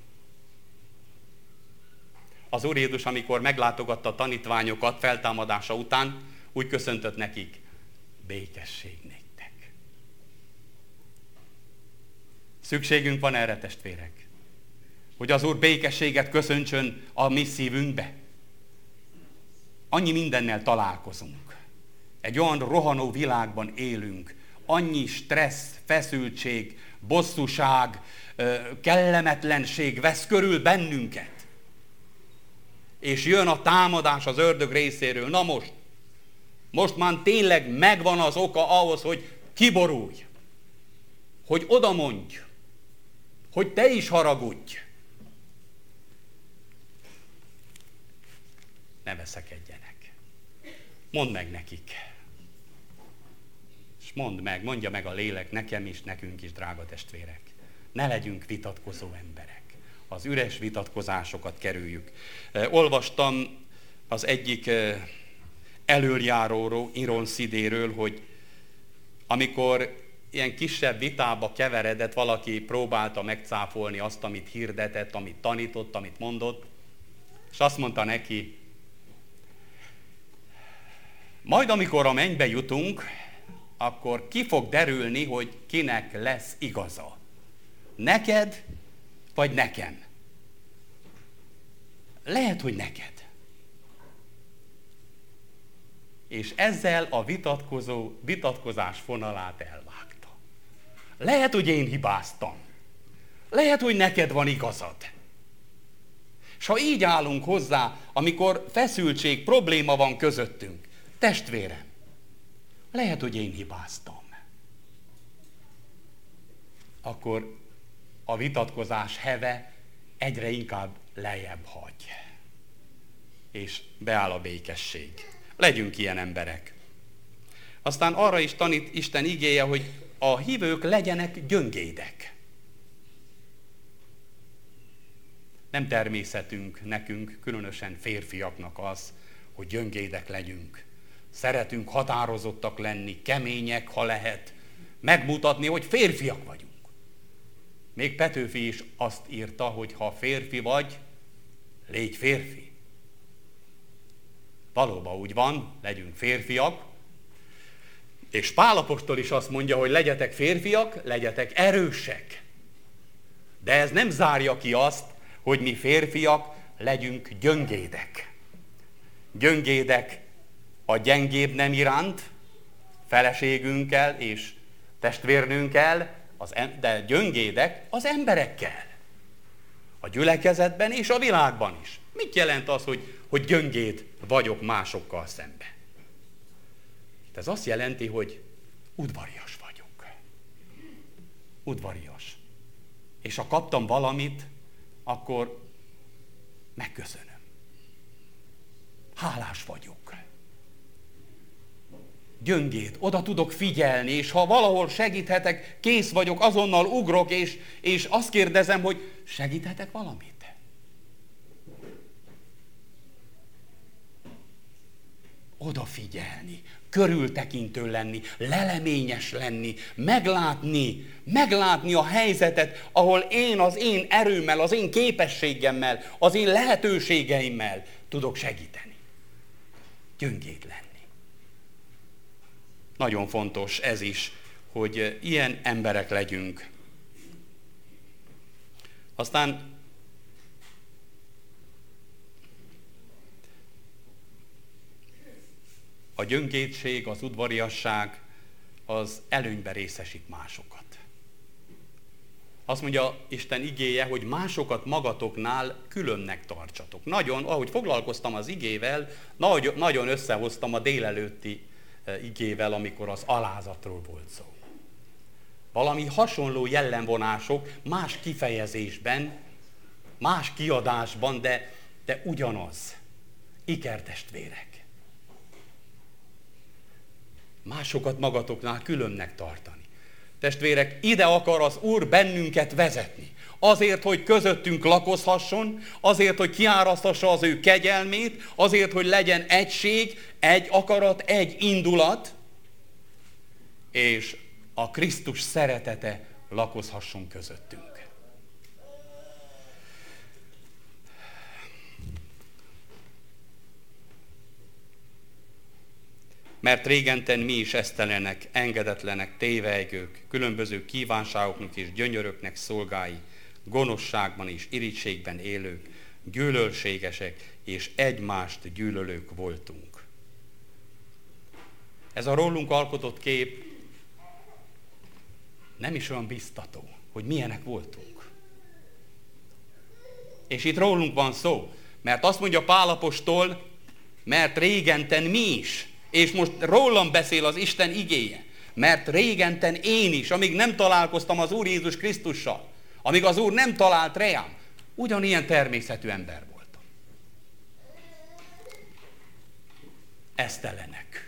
Speaker 2: Az Úr Jézus, amikor meglátogatta a tanítványokat feltámadása után, úgy köszöntött nekik, békesség néktek. Szükségünk van erre, testvérek, hogy az Úr békességet köszöntsön a mi szívünkbe. Annyi mindennel találkozunk. Egy olyan rohanó világban élünk. Annyi stressz, feszültség, bosszúság, kellemetlenség vesz körül bennünket. és jön a támadás az ördög részéről. Na most már tényleg megvan az oka ahhoz, hogy kiborulj, hogy odamondj, hogy te is haragudj. Ne veszekedjenek. Mondd meg nekik. És mondja meg a lélek nekem is, nekünk is, drága testvérek. Ne legyünk vitatkozó emberek. Az üres vitatkozásokat kerüljük. Olvastam az egyik elöljáróról, Iron Szidéről, hogy amikor ilyen kisebb vitába keveredett, valaki próbálta megcáfolni azt, amit hirdetett, amit tanított, amit mondott, és azt mondta neki, majd amikor a mennybe jutunk, akkor ki fog derülni, hogy kinek lesz igaza. Neked, vagy nekem? Lehet, hogy neked. És ezzel a vitatkozás fonalát elvágta. Lehet, hogy én hibáztam. Lehet, hogy neked van igazad. És ha így állunk hozzá, amikor feszültség, probléma van közöttünk, testvérem, lehet, hogy én hibáztam. Akkor a vitatkozás heve egyre inkább lejjebb hagy. És beáll a békesség. Legyünk ilyen emberek. Aztán arra is tanít Isten igéje, hogy a hívők legyenek gyöngédek. Nem természetünk nekünk, különösen férfiaknak az, hogy gyöngédek legyünk. Szeretünk határozottak lenni, kemények, ha lehet, megmutatni, hogy férfiak vagyunk. Még Petőfi is azt írta, hogy ha férfi vagy, légy férfi. Valóban úgy van, legyünk férfiak, és Pál apostol is azt mondja, hogy legyetek férfiak, legyetek erősek. De ez nem zárja ki azt, hogy mi férfiak legyünk gyöngédek. Gyöngédek a gyengébb nem iránt, feleségünkkel és testvérnünkkel, de gyöngédek az emberekkel. A gyülekezetben és a világban is. Mit jelent az, hogy gyöngéd vagyok másokkal szemben? Ez azt jelenti, hogy udvarias vagyok. Udvarias. És ha kaptam valamit, akkor megköszönöm. Hálás vagyok. Gyöngéd, oda tudok figyelni, és ha valahol segíthetek, kész vagyok, azonnal ugrok, és azt kérdezem, hogy segíthetek valamit? Odafigyelni, körültekintő lenni, leleményes lenni, meglátni a helyzetet, ahol én az én erőmmel, az én képességemmel, az én lehetőségeimmel tudok segíteni. Gyöngéd lenni. Nagyon fontos ez is, hogy ilyen emberek legyünk. Aztán a gyöngédség, az udvariasság az előnybe részesít másokat. Azt mondja Isten igéje, hogy másokat magatoknál különnek tartsatok. Nagyon, ahogy foglalkoztam az igével, nagyon összehoztam a délelőtti igével, amikor az alázatról volt szó. Valami hasonló jellemvonások más kifejezésben, más kiadásban, de ugyanaz. Ikertestvérek. Másokat magatoknál különnek tartani. Testvérek, ide akar az Úr bennünket vezetni. Azért, hogy közöttünk lakozhasson, azért, hogy kiárasztassa az ő kegyelmét, azért, hogy legyen egység, egy akarat, egy indulat, és a Krisztus szeretete lakozhasson közöttünk. Mert régenten mi is esztelenek, engedetlenek, tévejgők, különböző kívánságoknak és gyönyöröknek szolgái, gonoszságban és irítségben élők, gyűlölségesek és egymást gyűlölők voltunk. Ez a rólunk alkotott kép nem is olyan biztató, hogy milyenek voltunk. És itt rólunk van szó. Mert azt mondja Pál apostol, mert régenten mi is, és most rólam beszél az Isten igéje, mert régenten én is, amíg nem találkoztam az Úr Jézus Krisztussal, amíg az Úr nem talált rám, ugyanilyen természetű ember voltam. Esztelenek.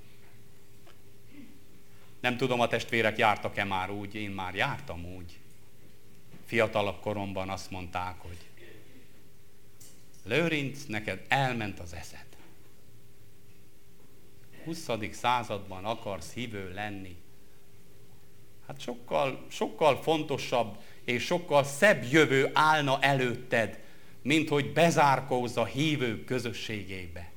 Speaker 2: Nem tudom, a testvérek jártak-e már úgy, én már jártam úgy. Fiatalabb koromban azt mondták, hogy Lőrinc, neked elment az eszed. 20. században akarsz hívő lenni. Hát sokkal fontosabb és sokkal szebb jövő állna előtted, mint hogy bezárkózz a hívők közösségébe.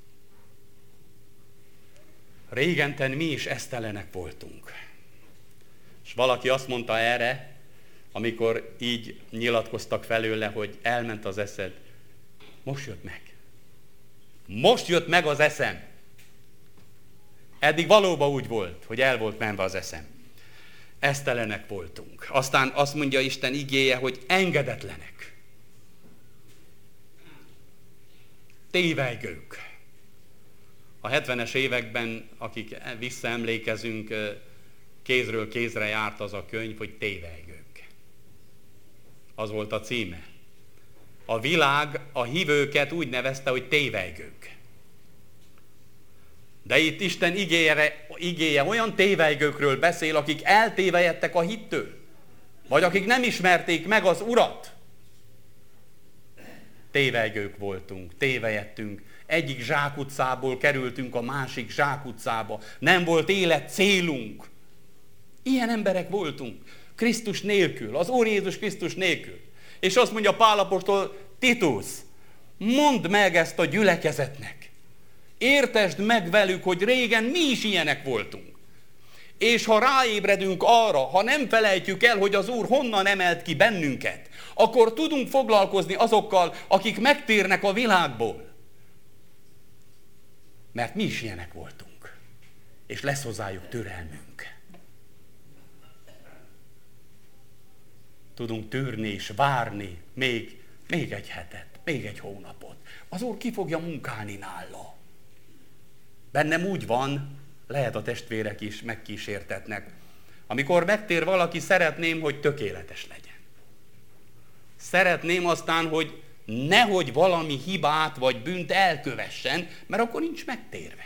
Speaker 2: Régenten mi is esztelenek voltunk. És valaki azt mondta erre, amikor így nyilatkoztak felőle, hogy elment az eszed. Most jött meg. Most jött meg az eszem. Eddig valóban úgy volt, hogy el volt menve az eszem. Esztelenek voltunk. Aztán azt mondja Isten igéje, hogy engedetlenek. Tévelygők. A 70-es években, akik visszaemlékezünk, kézről kézre járt az a könyv, hogy Tévelygők. Az volt a címe. A világ a hívőket úgy nevezte, hogy tévelygők. De itt Isten igéje olyan tévelygőkről beszél, akik eltévejedtek a hittől, vagy akik nem ismerték meg az Urat. Tévelygők voltunk, tévejedtünk. Egyik zsákutcából kerültünk a másik zsákutcába. Nem volt élet célunk. Ilyen emberek voltunk. Krisztus nélkül, az Úr Jézus Krisztus nélkül. És azt mondja Pál apostol, Titus, mondd meg ezt a gyülekezetnek. Értesd meg velük, hogy régen mi is ilyenek voltunk. És ha ráébredünk arra, ha nem felejtjük el, hogy az Úr honnan emelt ki bennünket, akkor tudunk foglalkozni azokkal, akik megtérnek a világból. Mert mi is ilyenek voltunk. És lesz hozzájuk türelmünk. Tudunk tűrni és várni még egy hetet, még egy hónapot. Az Úr ki fogja munkálni nála. Bennem úgy van, lehet a testvérek is megkísértetnek. Amikor megtér valaki, szeretném, hogy tökéletes legyen. Szeretném aztán, hogy nehogy valami hibát vagy bűnt elkövessen, mert akkor nincs megtérve.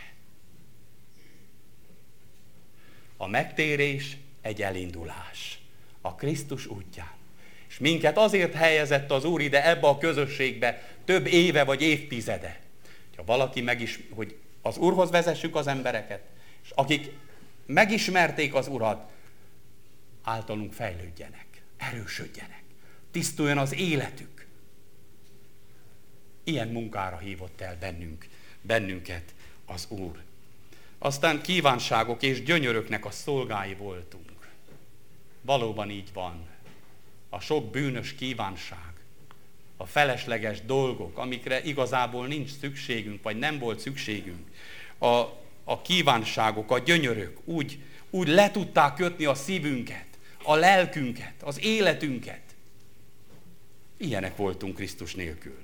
Speaker 2: A megtérés egy elindulás a Krisztus útján. És minket azért helyezett az Úr ide ebbe a közösségbe több éve vagy évtizede. Ha valaki hogy az Úrhoz vezessük az embereket, és akik megismerték az Urat, általunk fejlődjenek, erősödjenek, tisztuljon az életük. Ilyen munkára hívott el bennünket az Úr. Aztán kívánságok és gyönyöröknek a szolgái voltunk. Valóban így van. A sok bűnös kívánság, a felesleges dolgok, amikre igazából nincs szükségünk, vagy nem volt szükségünk, a kívánságok, a gyönyörök úgy le tudták kötni a szívünket, a lelkünket, az életünket. Ilyenek voltunk Krisztus nélkül.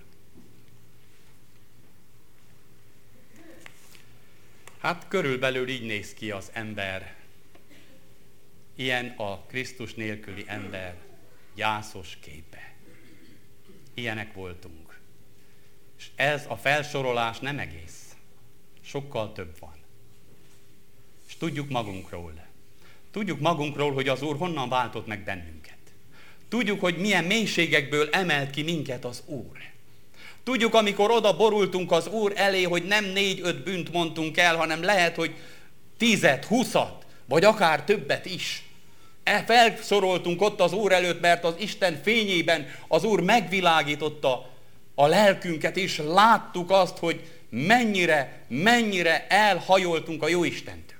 Speaker 2: Hát körülbelül így néz ki az ember. Ilyen a Krisztus nélküli ember gyászos képe. Ilyenek voltunk. És ez a felsorolás nem egész. Sokkal több van. És tudjuk magunkról. Tudjuk magunkról, hogy az Úr honnan váltott meg bennünket. Tudjuk, hogy milyen mélységekből emelt ki minket az Úr. Tudjuk, amikor oda borultunk az Úr elé, hogy nem 4-5 bűnt mondtunk el, hanem lehet, hogy 10-et, 20-at, vagy akár többet is. Felszoroltunk ott az Úr előtt, mert az Isten fényében az Úr megvilágította a lelkünket, és láttuk azt, hogy mennyire elhajoltunk a Jóistentől.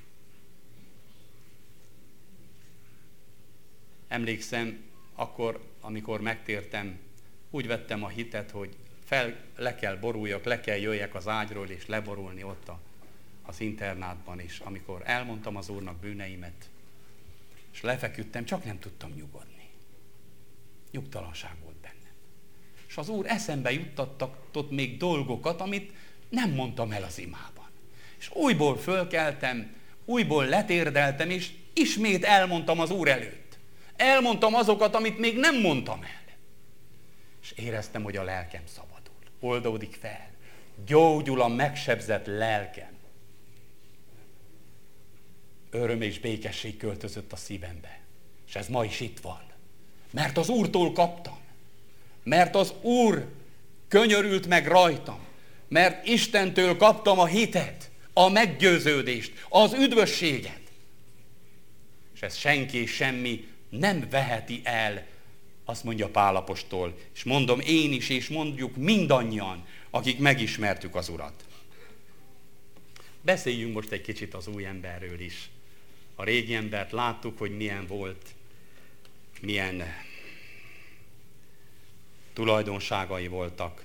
Speaker 2: Emlékszem, akkor, amikor megtértem, úgy vettem a hitet, hogy le kell boruljak, le kell jöjjek az ágyról, és leborulni ott az internátban is. Amikor elmondtam az Úrnak bűneimet, és lefeküdtem, csak nem tudtam nyugodni. Nyugtalanság volt bennem. És És az Úr eszembe juttatott még dolgokat, amit nem mondtam el az imában. És újból fölkeltem, újból letérdeltem, és ismét elmondtam az Úr előtt. Elmondtam azokat, amit még nem mondtam el. És éreztem, hogy a lelkem szabadul. Oldódik fel. Gyógyul a megsebzett lelkem. Öröm és békesség költözött a szívembe. És ez ma is itt van. Mert az Úrtól kaptam. Mert az Úr könyörült meg rajtam. Mert Istentől kaptam a hitet, a meggyőződést, az üdvösséget. És ez senki és semmi nem veheti el, azt mondja Pál apostol. És mondom én is, és mondjuk mindannyian, akik megismertük az Urat. Beszéljünk most egy kicsit az új emberről is. A régi embert láttuk, hogy milyen volt, milyen tulajdonságai voltak.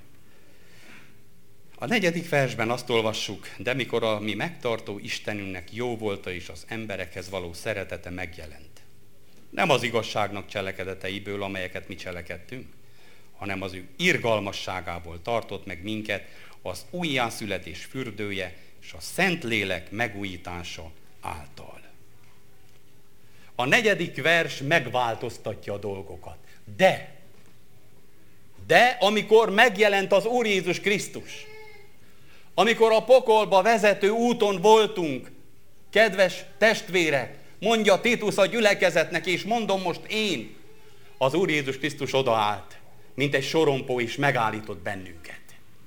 Speaker 2: A 4. versben azt olvassuk, de mikor a mi megtartó Istenünknek jó volta és az emberekhez való szeretete megjelent. Nem az igazságnak cselekedeteiből, amelyeket mi cselekedtünk, hanem az ő irgalmasságából tartott meg minket az újjászületés fürdője és a Szentlélek megújítása által. A 4. vers megváltoztatja a dolgokat. De amikor megjelent az Úr Jézus Krisztus, amikor a pokolba vezető úton voltunk, kedves testvérek, mondja Titus a gyülekezetnek, és mondom most én, az Úr Jézus Krisztus odaállt, mint egy sorompó, és megállított bennünket.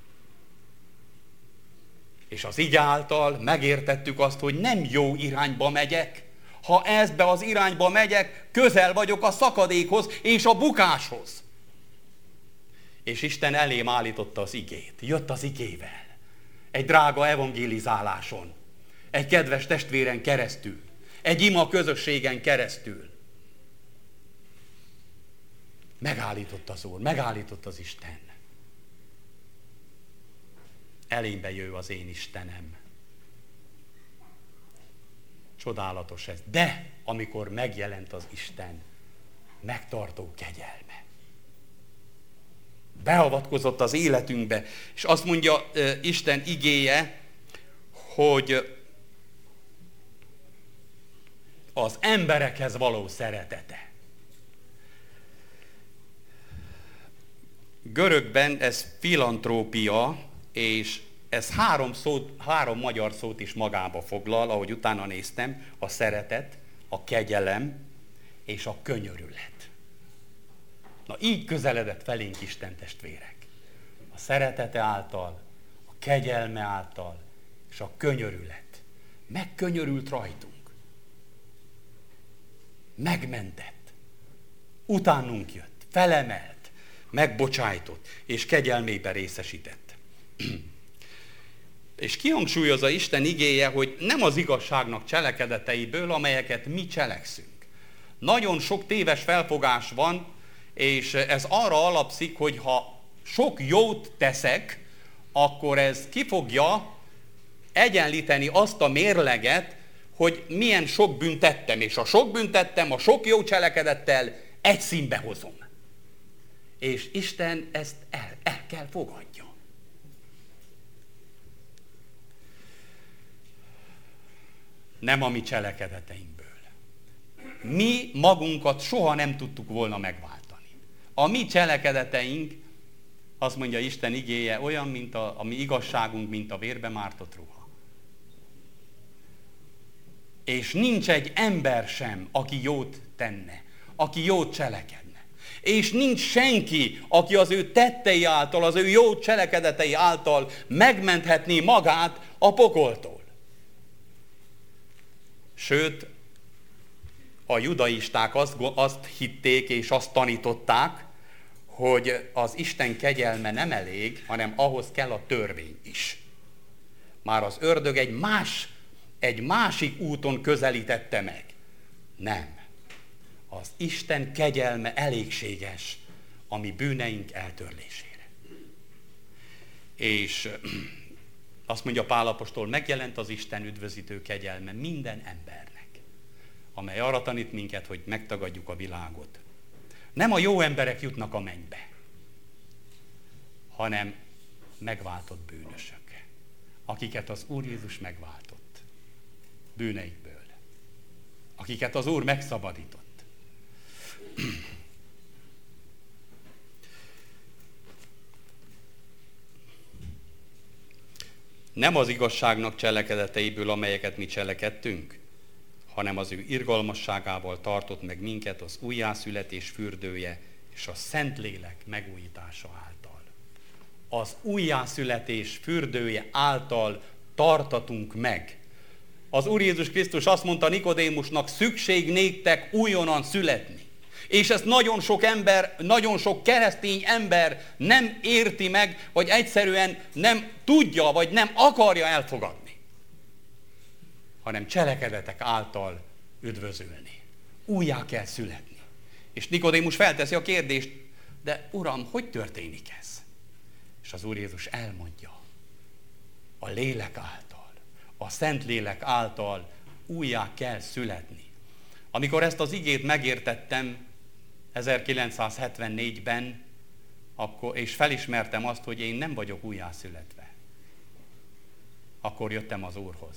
Speaker 2: És az ige által megértettük azt, hogy nem jó irányba megyek. Ha ezbe az irányba megyek, közel vagyok a szakadékhoz és a bukáshoz. És Isten elém állította az igét. Jött az igével. Egy drága evangélizáláson. Egy kedves testvéren keresztül. Egy ima közösségen keresztül. Megállított az Úr, megállított az Isten. Elémbe jő az én Istenem. Csodálatos ez. De amikor megjelent az Isten, megtartó kegyelme. Beavatkozott az életünkbe, és azt mondja Isten igéje, hogy az emberekhez való szeretete. Görögben ez filantrópia, és ez három magyar szót is magába foglal, ahogy utána néztem, a szeretet, a kegyelem és a könyörület. Na így közeledett felénk Isten, testvérek. A szeretete által, a kegyelme által és a könyörület. Megkönyörült rajtunk. Megmentett. Utánunk jött, felemelt, megbocsájtott és kegyelmébe részesített. És kihangsúlyozza Isten igéje, hogy nem az igazságnak cselekedeteiből, amelyeket mi cselekszünk. Nagyon sok téves felfogás van, és ez arra alapszik, hogy ha sok jót teszek, akkor ez ki fogja egyenlíteni azt a mérleget, hogy milyen sok bűnt tettem, és a sok bűnt tettem, a sok jó cselekedettel egy színbe hozom. És Isten ezt el kell fogadja. Nem a mi cselekedeteinkből. Mi magunkat soha nem tudtuk volna megváltani. A mi cselekedeteink, azt mondja Isten igéje, olyan, mint a mi igazságunk, mint a vérbe mártott ruha. És nincs egy ember sem, aki jót tenne, aki jót cselekedne. És nincs senki, aki az ő tettei által, az ő jó cselekedetei által megmenthetné magát a pokoltól. Sőt, a judaisták azt hitték és azt tanították, hogy az Isten kegyelme nem elég, hanem ahhoz kell a törvény is. Már az ördög egy másik úton közelítette meg. Nem. Az Isten kegyelme elégséges a mi bűneink eltörlésére. És azt mondja Pál apostol, megjelent az Isten üdvözítő kegyelme minden embernek, amely arra tanít minket, hogy megtagadjuk a világot. Nem a jó emberek jutnak a mennybe. hanem megváltott bűnösök, akiket az Úr Jézus megváltott bűneikből, akiket az Úr megszabadított. Nem az igazságnak cselekedeteiből, amelyeket mi cselekedtünk, hanem az ő irgalmasságával tartott meg minket az újjászületés fürdője és a Szentlélek megújítása által. Az újjászületés fürdője által tartatunk meg. Az Úr Jézus Krisztus azt mondta Nikodémusnak, szükség néktek újonnan születni. És ezt nagyon sok ember, nagyon sok keresztény ember nem érti meg, vagy egyszerűen nem tudja, vagy nem akarja elfogadni, hanem cselekedetek által üdvözölni. Újjá kell születni. És Nikodémus felteszi a kérdést, de Uram, hogy történik ez? És az Úr Jézus elmondja, a lélek által, a Szentlélek által újjá kell születni. Amikor ezt az igét megértettem 1974-ben, és felismertem azt, hogy én nem vagyok újjászületve, akkor jöttem az Úrhoz.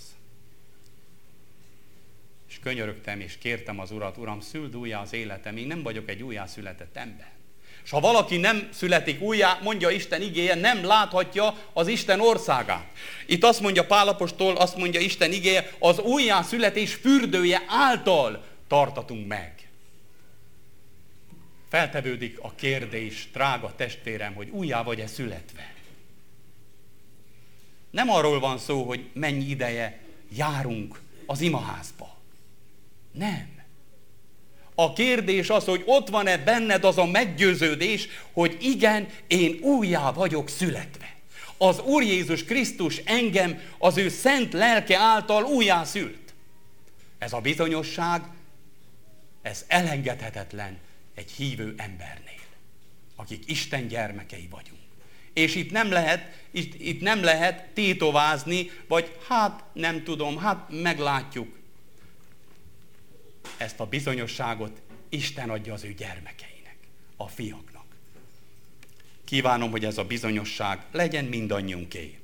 Speaker 2: És könyörögtem, és kértem az Urat, Uram, szüld újjá az életem, én nem vagyok egy újjászületett ember. És ha valaki nem születik újjá, mondja Isten igéje, nem láthatja az Isten országát. Itt azt mondja Pál apostol, azt mondja Isten igéje, az újjászületés fürdője által tartatunk meg. Feltevődik a kérdés, drága testvérem, hogy újjá vagy-e születve. Nem arról van szó, hogy mennyi ideje járunk az imaházba. Nem. A kérdés az, hogy ott van-e benned az a meggyőződés, hogy igen, én újjá vagyok születve. Az Úr Jézus Krisztus engem az ő szent lelke által újjá szült. Ez a bizonyosság, ez elengedhetetlen egy hívő embernél, akik Isten gyermekei vagyunk. És itt nem lehet tétovázni, vagy hát nem tudom, hát meglátjuk. Ezt a bizonyosságot Isten adja az ő gyermekeinek, a fiaknak. Kívánom, hogy ez a bizonyosság legyen mindannyiunké.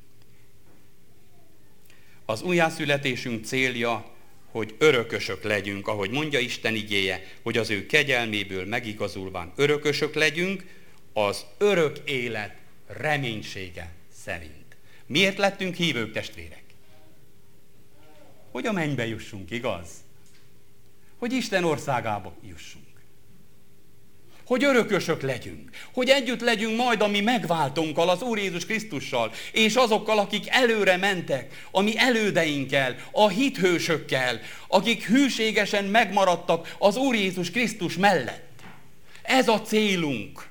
Speaker 2: Az újjászületésünk célja, hogy örökösök legyünk, ahogy mondja Isten igéje, hogy az ő kegyelméből megigazulván örökösök legyünk, az örök élet reménysége szerint. Miért lettünk hívők, testvérek? Hogy a mennybe jussunk, igaz? Hogy Isten országába jussunk. Hogy örökösök legyünk. Hogy együtt legyünk majd a mi megváltónkkal, az Úr Jézus Krisztussal, és azokkal, akik előre mentek, a mi elődeinkkel, a hithősökkel, akik hűségesen megmaradtak az Úr Jézus Krisztus mellett. Ez a célunk.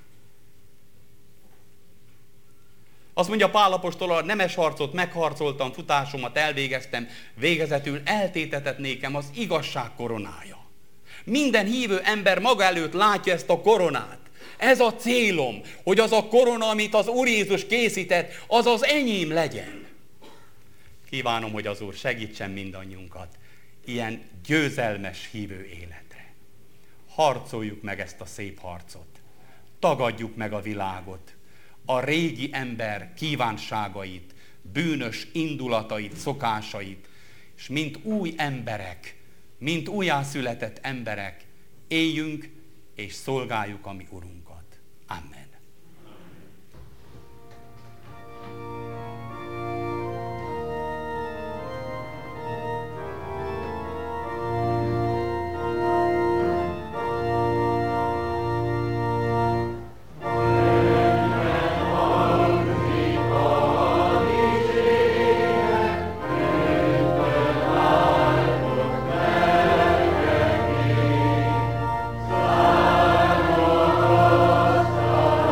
Speaker 2: Azt mondja Pál apostol, a nemes harcot megharcoltam, futásomat elvégeztem, végezetül eltétetett nékem az igazság koronája. Minden hívő ember maga előtt látja ezt a koronát. Ez a célom, hogy az a korona, amit az Úr Jézus készített, az az enyém legyen. Kívánom, hogy az Úr segítsen mindannyiunkat ilyen győzelmes hívő életre. Harcoljuk meg ezt a szép harcot. Tagadjuk meg a világot, a régi ember kívánságait, bűnös indulatait, szokásait, és mint új emberek, mint újjászületett emberek, éljünk és szolgáljuk a mi Urunkat. Amen.
Speaker 7: Amen.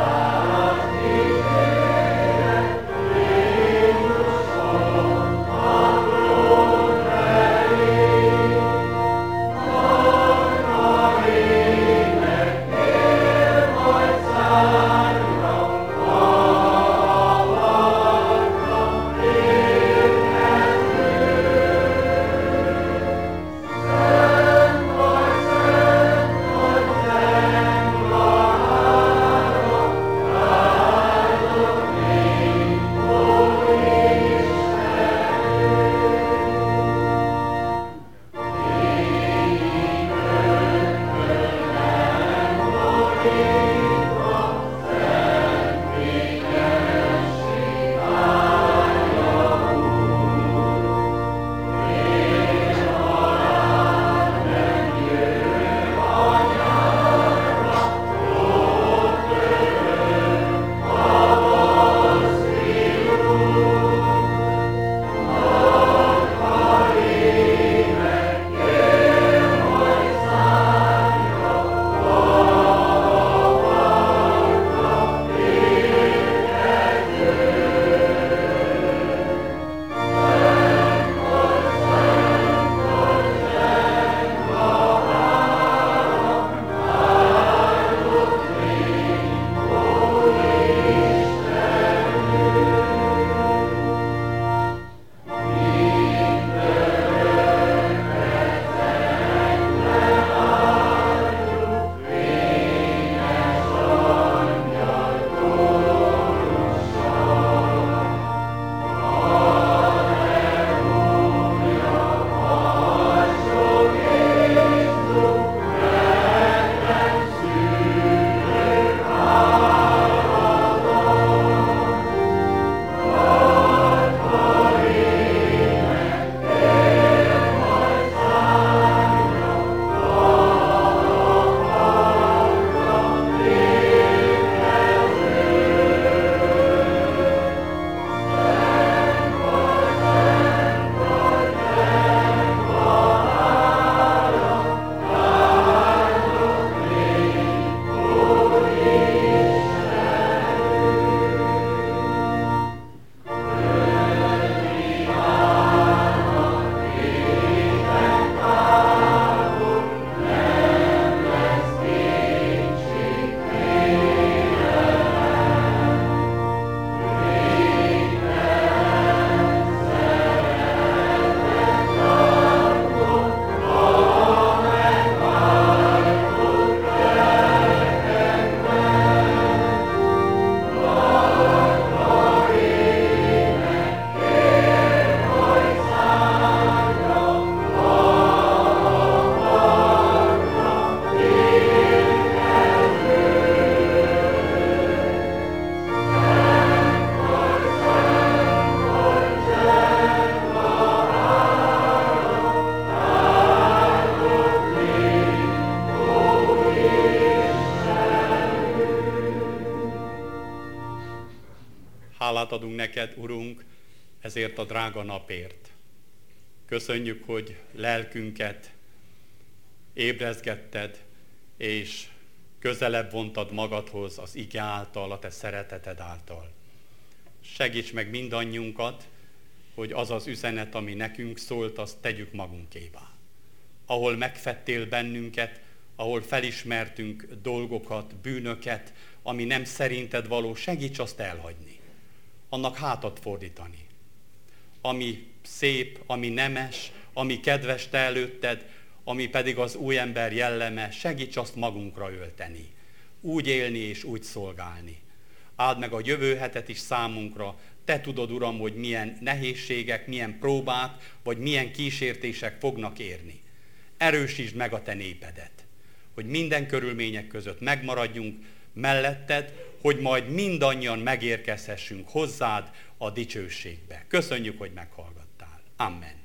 Speaker 2: neked, Urunk, ezért a drága napért. Köszönjük, hogy lelkünket ébrezgetted, és közelebb vontad magadhoz az ige által, a te szereteted által. Segíts meg mindannyiunkat, hogy az az üzenet, ami nekünk szólt, azt tegyük magunkévá. Ahol megfettél bennünket, ahol felismertünk dolgokat, bűnöket, ami nem szerinted való, segíts azt elhagyni. Annak hátat fordítani. Ami szép, ami nemes, ami kedves te előtted, ami pedig az új ember jelleme, segíts azt magunkra ölteni. Úgy élni és úgy szolgálni. Áld meg a jövő hetet is számunkra. Te tudod, Uram, hogy milyen nehézségek, milyen próbák, vagy milyen kísértések fognak érni. Erősítsd meg a te népedet, hogy minden körülmények között megmaradjunk melletted, hogy majd mindannyian megérkezhessünk hozzád a dicsőségbe. Köszönjük, hogy meghallgattál. Amen.